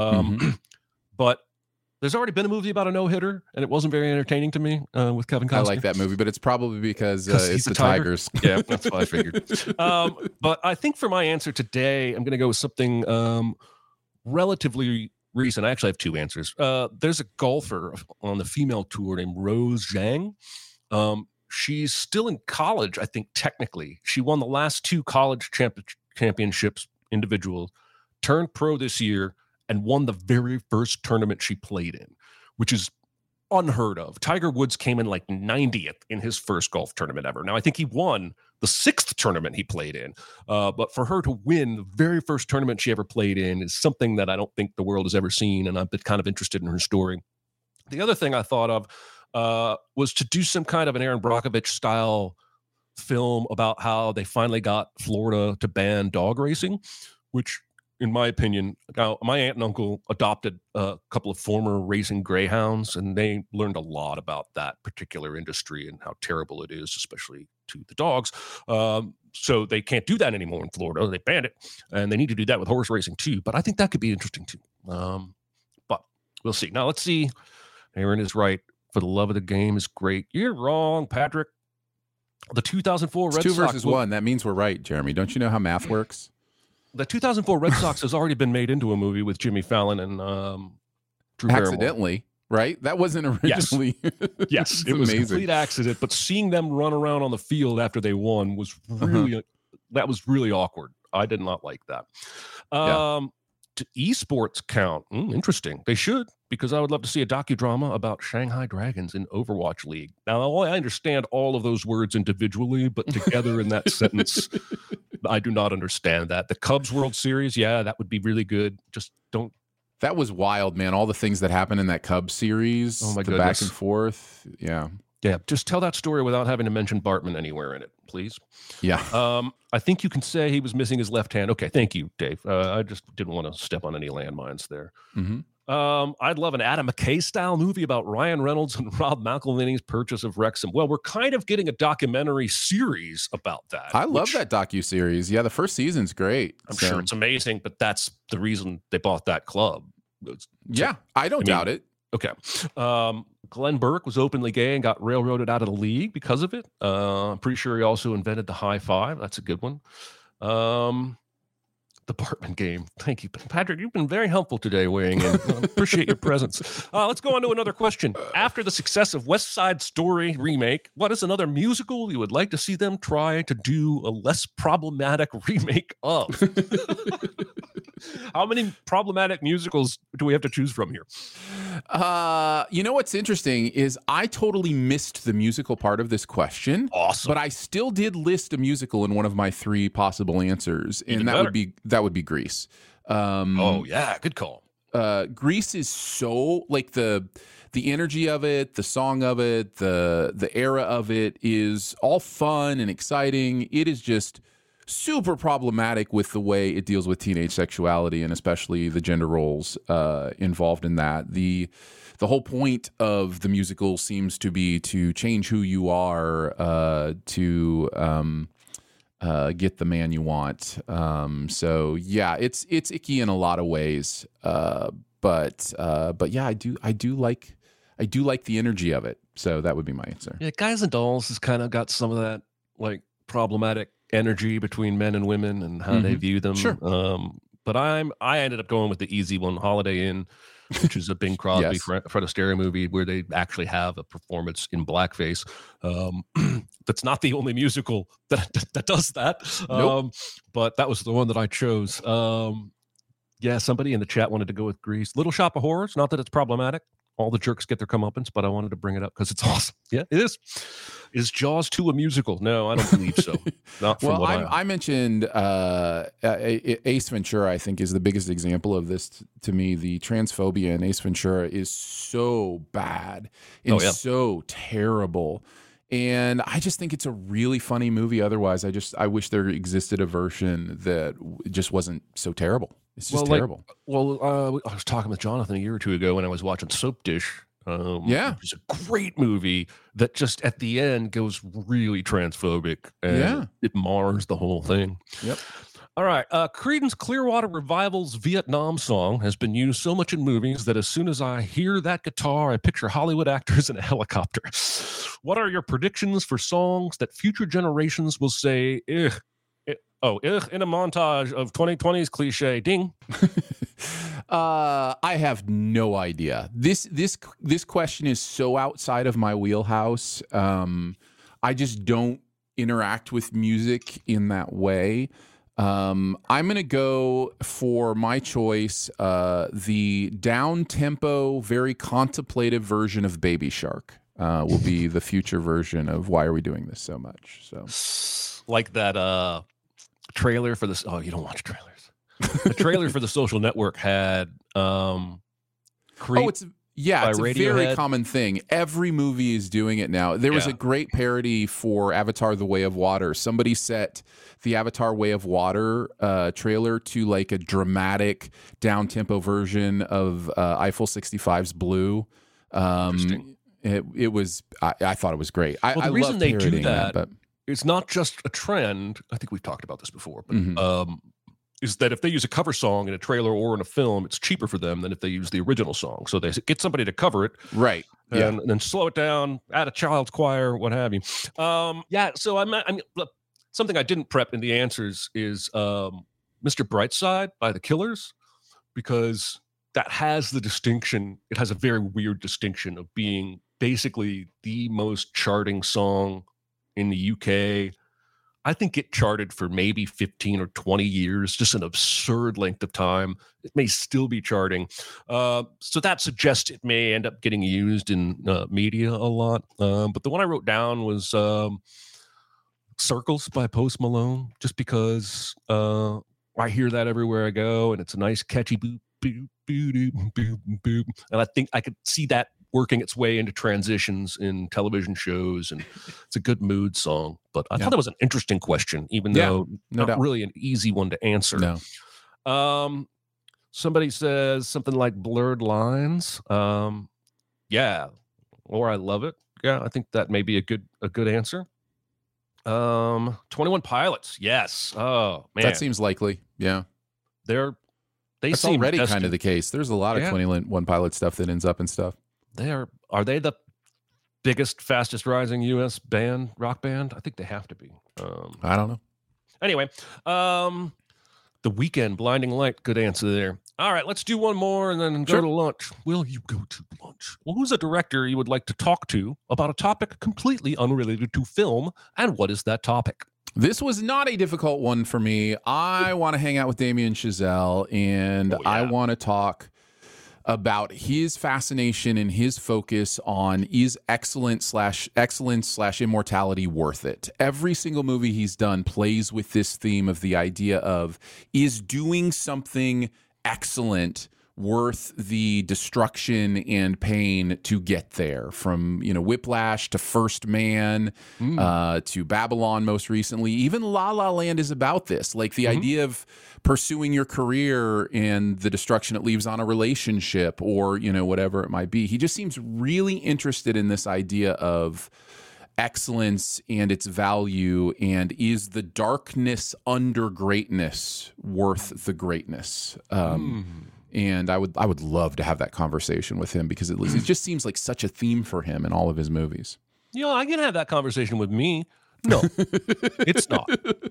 But there's already been a movie about a no-hitter, and it wasn't very entertaining to me with Kevin Costner. I like that movie, but it's probably because it's the Tigers. Yeah, that's what I figured. But I think for my answer today, I'm going to go with something relatively recent. I actually have 2 answers. There's a golfer on the female tour named Rose Zhang. She's still in college, I think, technically. She won the last 2 college championships individual, turned pro this year, and won the very first tournament she played in, which is unheard of. Tiger Woods came in like 90th in his first golf tournament ever. Now, I think he won the 6th tournament he played in. But for her to win the very first tournament she ever played in is something that I don't think the world has ever seen, and I've been kind of interested in her story. The other thing I thought of was to do some kind of an Aaron Brockovich style film about how they finally got Florida to ban dog racing, which, in my opinion, now my aunt and uncle adopted a couple of former racing greyhounds, and they learned a lot about that particular industry and how terrible it is, especially to the dogs. So they can't do that anymore in Florida. They banned it, and they need to do that with horse racing too. But I think that could be interesting too. But we'll see. Now let's see. Aaron is right. For the love of the game is great. You're wrong, Patrick. The 2004 Red Sox. 2 versus 1. That means we're right, Jeremy. Don't you know how math works? The 2004 Red Sox has already been made into a movie with Jimmy Fallon and Drew Accidentally, right? That wasn't originally. Yes, it was a complete accident. But seeing them run around on the field after they won was really that was really awkward. I did not like that. Do esports count? Interesting. They should, because I would love to see a docudrama about Shanghai Dragons in Overwatch League. Now, I understand all of those words individually, but together in that sentence, I do not understand that. The Cubs World Series, yeah, that would be really good. Just don't. That was wild, man. All the things that happened in that Cubs series, oh my the goodness. back and forth. Yeah. Yeah, just tell that story without having to mention Bartman anywhere in it, please. Yeah. I think you can say he was missing his left hand. Okay, thank you, Dave. I just didn't want to step on any landmines there. I'd love an Adam McKay-style movie about Ryan Reynolds and Rob McElhenney's purchase of Wrexham. Well, we're kind of getting a documentary series about that. I love that docuseries. Yeah, the first season's great. I'm sure it's amazing, but that's the reason they bought that club. Yeah, I don't doubt it. Okay. Glenn Burke was openly gay and got railroaded out of the league because of it. I'm pretty sure he also invented the high five. That's a good one. The Bartman game. Thank you, Patrick. You've been very helpful today weighing in. I appreciate your presence. Let's go on to another question. After the success of West Side Story remake, what is another musical you would like to see them try to do a less problematic remake of? How many problematic musicals do we have to choose from here? You know what's interesting is I totally missed the musical part of this question. Awesome. But I still did list a musical in one of my 3 possible answers, and that would be Grease. Oh yeah, good call. Grease is so like the energy of it, the song of it, the era of it is all fun and exciting. It is just super problematic with the way it deals with teenage sexuality and especially the gender roles involved in that. The whole point of the musical seems to be to change who you are to get the man you want. So yeah, it's icky in a lot of ways. But yeah, I do like the energy of it. So that would be my answer. Yeah, Guys and Dolls has kind of got some of that like problematic energy between men and women and how they view them. Sure. But I ended up going with the easy one, Holiday Inn, which is a Bing Crosby, Yes. Fred Astaire movie where they actually have a performance in blackface. That's not the only musical that does that. Nope. But that was the one that I chose. Yeah, somebody in the chat wanted to go with Grease. Little Shop of Horrors, not that it's problematic. All the jerks get their comeuppance, but I wanted to bring it up because it's awesome. Yeah, it is. Is Jaws 2 a musical? No, I don't believe so. Not from what I mentioned Ace Ventura, I think, is the biggest example of this to me. The transphobia in Ace Ventura is so bad and so terrible. And I just think it's a really funny movie. Otherwise, I wish there existed a version that just wasn't so terrible. It's just terrible. I was talking with Jonathan a year or 2 ago when I was watching Soap Dish. It's a great movie that just at the end goes really transphobic and it mars the whole thing. Yep. All right. Creedence Clearwater Revival's Vietnam song has been used so much in movies that as soon as I hear that guitar, I picture Hollywood actors in a helicopter. What are your predictions for songs that future generations will say, ugh, in a montage of 2020's cliche, ding? I have no idea. This question is so outside of my wheelhouse. I just don't interact with music in that way. I'm going to go for my choice, the down-tempo, very contemplative version of Baby Shark will be the future version of Why Are We Doing This So Much? So, like that trailer for this. Oh, you don't watch trailers. The trailer for The Social Network had Creep. it's a very common thing. Every movie is doing it now. There was a great parody for Avatar: The Way of Water. Somebody set the Avatar: Way of Water trailer to like a dramatic down-tempo version of Eiffel 65's Blue. It was. I thought it was great. The reason they do that, but it's not just a trend. I think we've talked about this before, but is that if they use a cover song in a trailer or in a film, it's cheaper for them than if they use the original song. So they get somebody to cover it, right? And then slow it down, add a child's choir, what have you. So I mean, look, something I didn't prep in the answers is Mr. Brightside by The Killers, because that has the distinction. It has a very weird distinction of being basically the most charting song in the UK. I think it charted for maybe 15 or 20 years, just an absurd length of time. It may still be charting. So that suggests it may end up getting used in media a lot. But the one I wrote down was Circles by Post Malone, just because I hear that everywhere I go, and it's a nice catchy boop, boop, boop, boop, boop, boop. And I think I could see that working its way into transitions in television shows, and it's a good mood song. But I thought that was an interesting question, even though not really an easy one to answer. No. Somebody says something like Blurred Lines. Or I Love It. Yeah, I think that may be a good answer. 21 Pilots. Yes. Oh man, that seems likely. Yeah, they That's seem already kind of the case. There's a lot of 21 Pilot stuff that ends up in stuff. Are they the biggest, fastest rising U.S. rock band? I think they have to be. I don't know. Anyway, The Weeknd, Blinding Light. Good answer there. All right, let's do one more and then go to lunch. Will you go to lunch? Well, who's a director you would like to talk to about a topic completely unrelated to film, and what is that topic? This was not a difficult one for me. I want to hang out with Damien Chazelle, and I want to talk about his fascination and his focus on is excellence / immortality worth it. Every single movie he's done plays with this theme of the idea of, is doing something excellent worth the destruction and pain to get there? From, Whiplash to First Man, to Babylon most recently. Even La La Land is about this. Like the idea of pursuing your career and the destruction it leaves on a relationship, or, whatever it might be. He just seems really interested in this idea of excellence and its value, and is the darkness under greatness worth the greatness? And I would love to have that conversation with him, because it just seems like such a theme for him in all of his movies. I can have that conversation with me. No, it's not.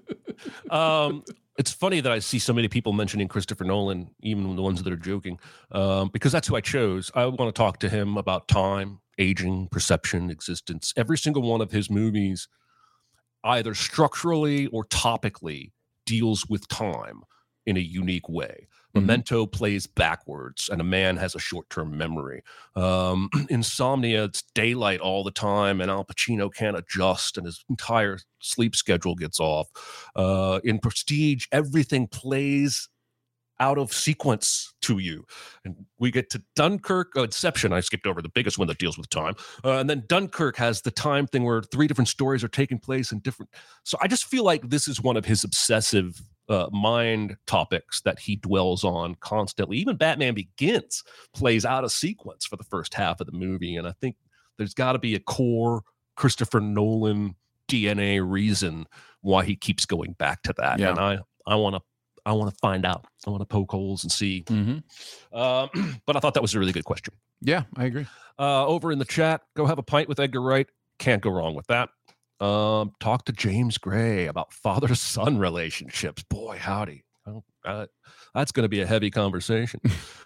It's funny that I see so many people mentioning Christopher Nolan, even the ones that are joking, because that's who I chose. I want to talk to him about time, aging, perception, existence. Every single one of his movies, either structurally or topically, deals with time in a unique way. Memento plays backwards, and a man has a short-term memory. Insomnia, it's daylight all the time, and Al Pacino can't adjust, and his entire sleep schedule gets off. In Prestige, everything plays out of sequence to you. And we get to Dunkirk, Inception, I skipped over the biggest one that deals with time. And then Dunkirk has the time thing where 3 different stories are taking place in different... So I just feel like this is one of his obsessive mind topics that he dwells on constantly. Even Batman Begins plays out of sequence for the first half of the movie, and I think there's got to be a core Christopher Nolan DNA reason why he keeps going back to that. And I want to find out. I want to poke holes and see. But I thought that was a really good question. Yeah, I agree. Over in the chat, go have a pint with Edgar Wright. Can't go wrong with that. Talk to James Gray about father-son relationships. Boy, howdy. That's going to be a heavy conversation.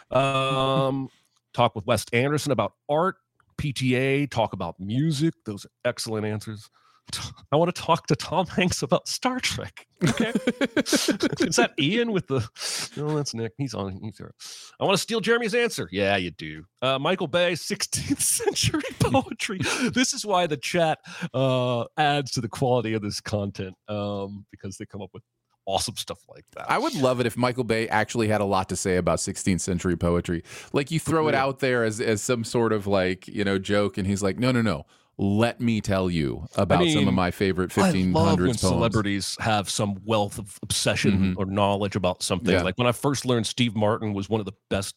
Talk with Wes Anderson about art, PTA, talk about music. Those are excellent answers. I want to talk to Tom Hanks about Star Trek. Okay. Is that Ian with the... No, that's Nick. He's on. He's there. I want to steal Jeremy's answer. Yeah, you do. Michael Bay, 16th century poetry. This is why the chat adds to the quality of this content, because they come up with awesome stuff like that. I would love it if Michael Bay actually had a lot to say about 16th century poetry. Like, you throw it out there as some sort of joke, and he's like, no. Let me tell you about some of my favorite 1500s I love when poems. Celebrities have some wealth of obsession or knowledge about something. Yeah. Like when I first learned Steve Martin was one of the best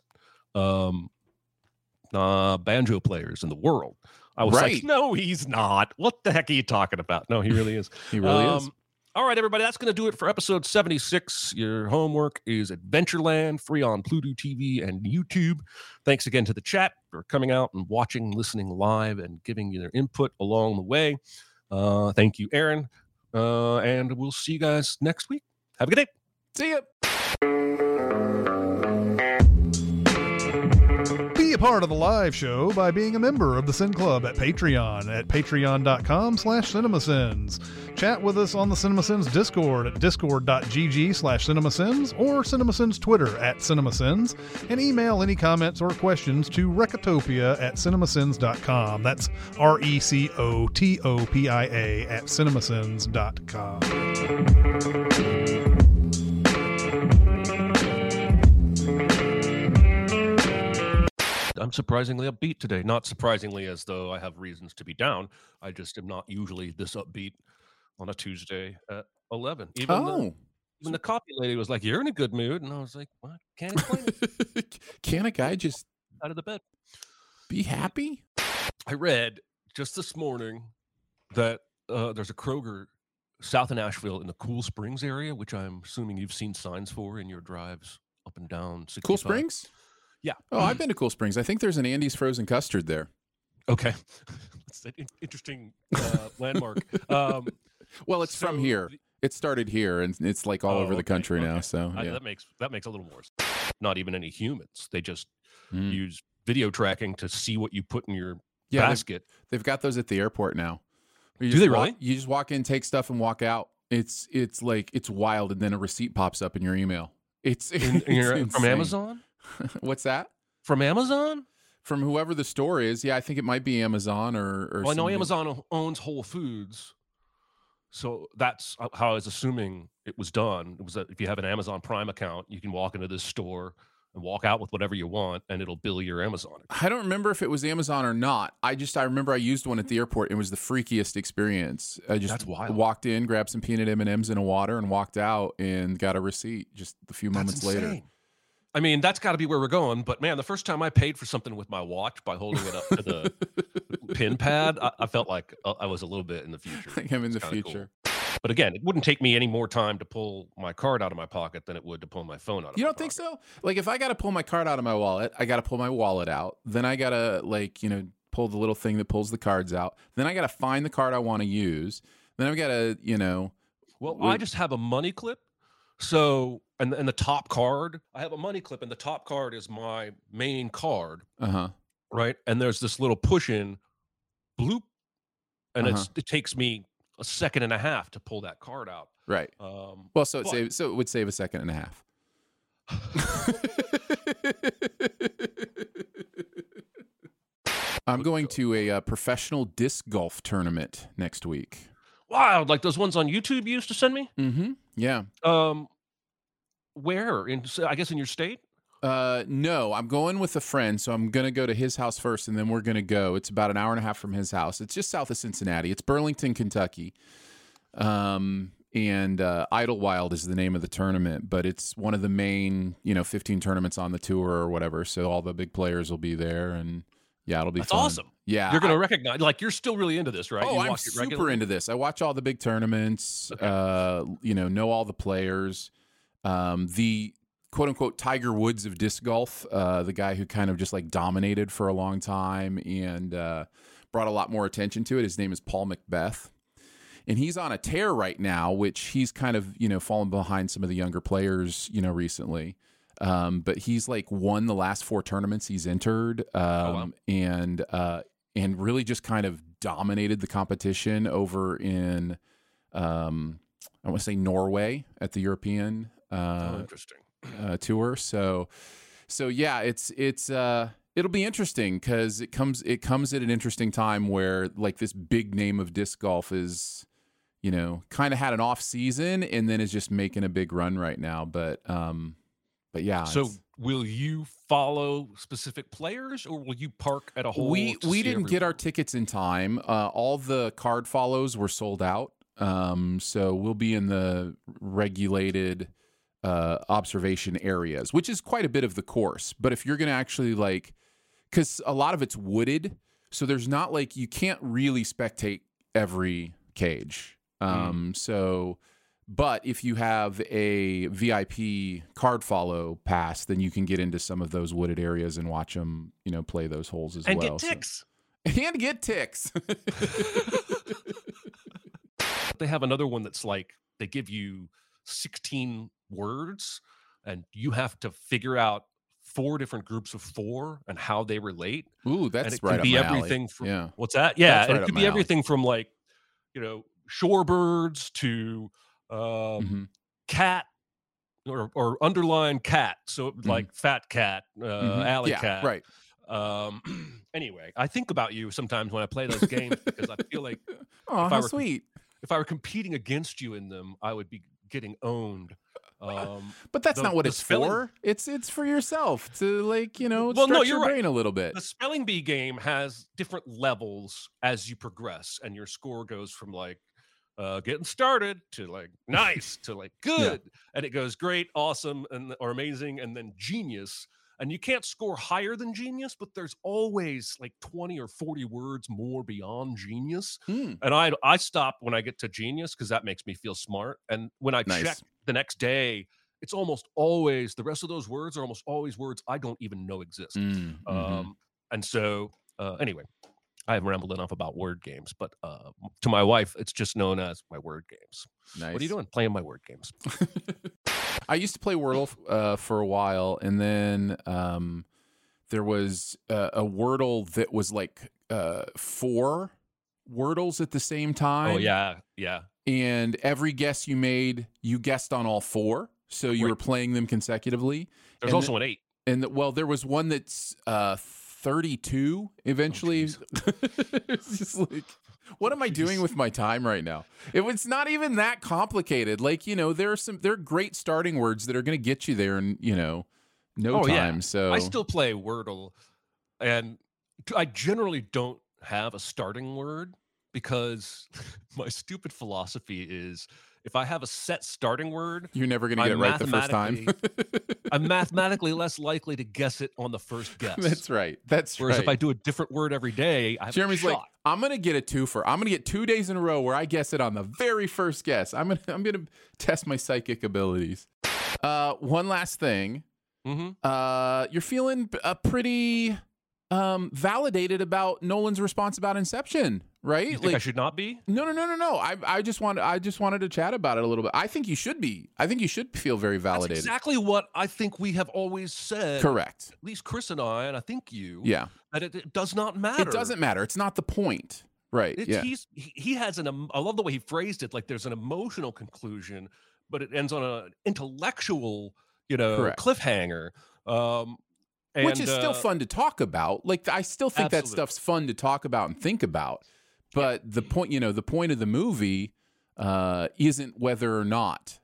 banjo players in the world, I was like, no, he's not. What the heck are you talking about? No, he really is. He really is. All right, everybody, that's going to do it for episode 76. Your homework is Adventureland, free on Pluto TV and YouTube. Thanks again to the chat for coming out and watching, listening live, and giving you their input along the way. Thank you, Aaron. And we'll see you guys next week. Have a good day. See ya. Be a part of the live show by being a member of the Sin Club at Patreon at patreon.com/CinemaSins. Chat with us on the CinemaSins Discord at discord.gg/CinemaSins or CinemaSins Twitter at CinemaSins, and email any comments or questions to recotopia@cinemasins.com. That's RECOTOPIA at cinemasins.com. I'm surprisingly upbeat today. Not surprisingly as though I have reasons to be down. I just am not usually this upbeat on a Tuesday at 11. Even the copy lady was like, "You're in a good mood." And I was like, "What? Can't explain it." Can a guy just out of the bed be happy? I read just this morning that there's a Kroger south of Nashville in the Cool Springs area, which I'm assuming you've seen signs for in your drives up and down 65. Cool Springs? Yeah. Oh, I've been to Cool Springs. I think there's an Andy's Frozen Custard there. Okay. That's an interesting landmark. Well, it's from here. It started here, and it's like all over the country now. So yeah. That makes a little more sense. Not even any humans. They just use video tracking to see what you put in your basket. They've got those at the airport now. Do they really? You just walk in, take stuff, and walk out. It's like it's wild, and then a receipt pops up in your email. It's from Amazon. What's that? From Amazon? From whoever the store is. Yeah, I think it might be Amazon or well, I know Amazon owns Whole Foods. So that's how I was assuming it was done. It was that if you have an Amazon Prime account, you can walk into this store and walk out with whatever you want, and it'll bill your Amazon account. I don't remember if it was Amazon or not. I remember I used one at the airport. It was the freakiest experience. I just walked in, grabbed some peanut M&Ms and a water, and walked out and got a receipt just a few moments later. I mean, that's got to be where we're going. But man, the first time I paid for something with my watch by holding it up to the pin pad, I felt like I was a little bit in the future. I'm in the future. Cool. But again, it wouldn't take me any more time to pull my card out of my pocket than it would to pull my phone out of my pocket. You don't think so? Like if I got to pull my card out of my wallet, I got to pull my wallet out. Then I got to pull the little thing that pulls the cards out. Then I got to find the card I want to use. Then I've got to, Well, I just have a money clip. So, and the top card, I have a money clip, and the top card is my main card. Right. And there's this little push in, bloop, and it takes me a second and a half to pull that card out. Right. So it would save a second and a half. I'm going to a professional disc golf tournament next week. Wild, like those ones on YouTube you used to send me? Mm-hmm. Yeah. Where? I guess in your state? No, I'm going with a friend, so I'm going to go to his house first, and then we're going to go. It's about an hour and a half from his house. It's just south of Cincinnati. It's Burlington, Kentucky. And Idlewild is the name of the tournament, but it's one of the main, 15 tournaments on the tour or whatever. So all the big players will be there, and yeah, it'll be fun. That's awesome. Yeah. You're going to recognize, like, you're still really into this, right? Oh, I'm super into this. I watch all the big tournaments, know all the players. The quote-unquote Tiger Woods of disc golf, the guy who kind of just like dominated for a long time and brought a lot more attention to it. His name is Paul McBeth. And he's on a tear right now, which he's kind of, fallen behind some of the younger players, recently. But he's like won the last 4 tournaments he's entered and really just kind of dominated the competition over in, I want to say Norway at the European interesting. Tour. So yeah, it'll be interesting because it comes at an interesting time where like this big name of disc golf is, kind of had an off season and then is just making a big run right now. But yeah. So will you follow specific players or will you park at a hole? We didn't get our tickets in time. All the card follows were sold out. So we'll be in the regulated observation areas, which is quite a bit of the course. But if you're going to actually because a lot of it's wooded, so there's not you can't really spectate every cage. But if you have a VIP card follow pass, then you can get into some of those wooded areas and watch them, play those holes as well. And get ticks. And get ticks. They have another one that's they give you 16 words and you have to figure out 4 different groups of 4 and how they relate. Ooh, that's and it right could be up my everything alley. from Yeah. What's that? Yeah, That's and right it could up be my everything from shorebirds to cat or underline cat. So fat cat, alley cat. Right. Anyway, I think about you sometimes when I play those games because I feel like sweet. If I were competing against you in them, I would be getting owned. But that's not what it's for. It's for yourself to stretch your brain a little bit. The spelling bee game has different levels as you progress, and your score goes from getting started to nice to good, and it goes great, awesome, or amazing, and then genius. And you can't score higher than genius, but there's always 20 or 40 words more beyond genius. And I stop when I get to genius because that makes me feel smart. And when I check the next day, it's almost always the rest of those words are almost always words I don't even know exist. And so anyway, I have rambled enough about word games, but to my wife, it's just known as my word games. Nice. What are you doing? Playing my word games. I used to play Wordle for a while, and then there was a Wordle that was like 4 Wordles at the same time. Oh, yeah. And every guess you made, you guessed on all 4. So you were playing them consecutively. There's also an 8. And there was one that's 32 eventually. Oh, it's just like, what am I doing with my time right now? It's not even that complicated. Like, there are great starting words that are going to get you there in, no time. Yeah. So I still play Wordle, and I generally don't have a starting word because my stupid philosophy is if I have a set starting word, you're never going to get it right the first time. I'm mathematically less likely to guess it on the first guess. That's right. Whereas if I do a different word every day, I have Jeremy's a shot. like, I'm going to get a twofer. I'm going to get 2 days in a row where I guess it on the very first guess. I'm going to test my psychic abilities. One last thing. Mm-hmm. You're feeling pretty validated about Nolan's response about Inception, right? You think I should not be? No. I just wanted to chat about it a little bit. I think you should be. I think you should feel very validated. That's exactly what I think we have always said. Correct. At least Chris and I, and I think you. Yeah. That it does not matter. It doesn't matter. It's not the point. Right. He has I love the way he phrased it. Like there's an emotional conclusion, but it ends on an intellectual, cliffhanger. Which is still fun to talk about. Like I still think that stuff's fun to talk about and think about. But the point, the point of the movie isn't whether or not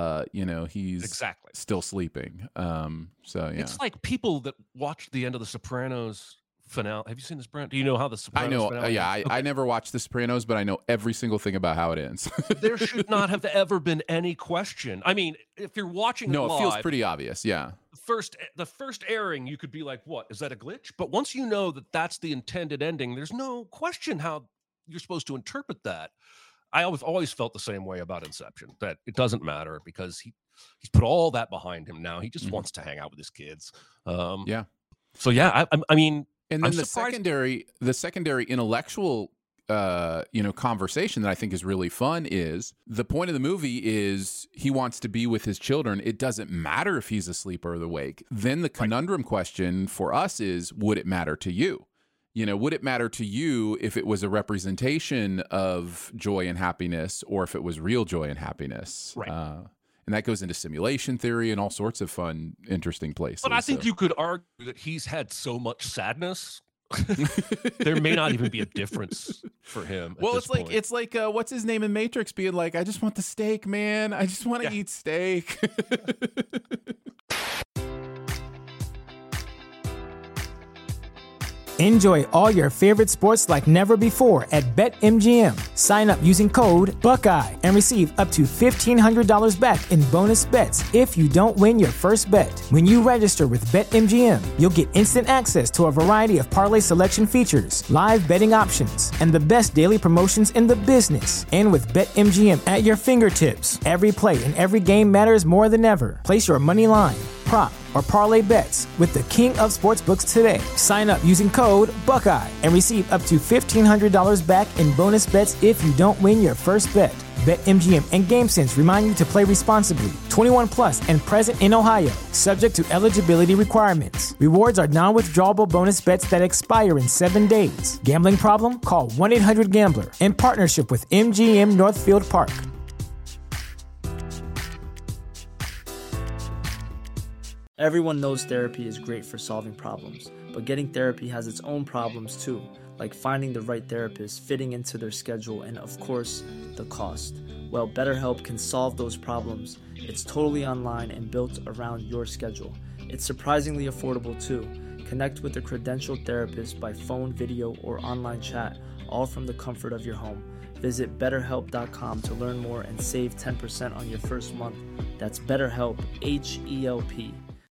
he's still sleeping. So yeah. It's like people that watch the end of The Sopranos finale. Have you seen this, Brent? Do you know how The Sopranos finale ends? I never watched The Sopranos, but I know every single thing about how it ends. There should not have ever been any question. I mean, if you're watching it live, it feels pretty obvious, yeah. The first airing, you could be like, what, is that a glitch? But once you know that that's the intended ending, there's no question how you're supposed to interpret that. I've always felt the same way about Inception, that it doesn't matter because he's put all that behind him now. He just wants to hang out with his kids. Yeah. So yeah, I mean, and then the secondary intellectual conversation that I think is really fun is the point of the movie is he wants to be with his children. It doesn't matter if he's asleep or awake. Then the conundrum question for us is, would it matter to you? Would it matter to you if it was a representation of joy and happiness or if it was real joy and happiness? Right. And that goes into simulation theory and all sorts of fun, interesting places. But I think you could argue that he's had so much sadness. There may not even be a difference for him. Well, it's like what's his name in Matrix being like, I just want the steak, man. I just want to eat steak. Enjoy all your favorite sports like never before at BetMGM. Sign up using code Buckeye and receive up to $1,500 back in bonus bets if you don't win your first bet. When you register with BetMGM, you'll get instant access to a variety of parlay selection features, live betting options, and the best daily promotions in the business. And with BetMGM at your fingertips, every play and every game matters more than ever. Place your money line, prop, or parlay bets with the king of sportsbooks today. Sign up using code Buckeye and receive up to $1,500 back in bonus bets if you don't win your first bet. BetMGM and GameSense remind you to play responsibly. 21 plus and present in Ohio, subject to eligibility requirements. Rewards are non-withdrawable bonus bets that expire in 7 days. Gambling problem? Call 1-800-GAMBLER. In partnership with MGM Northfield Park. Everyone knows therapy is great for solving problems, but getting therapy has its own problems too, like finding the right therapist, fitting into their schedule, and of course, the cost. Well, BetterHelp can solve those problems. It's totally online and built around your schedule. It's surprisingly affordable too. Connect with a credentialed therapist by phone, video, or online chat, all from the comfort of your home. Visit BetterHelp.com to learn more and save 10% on your first month. That's BetterHelp, H-E-L-P.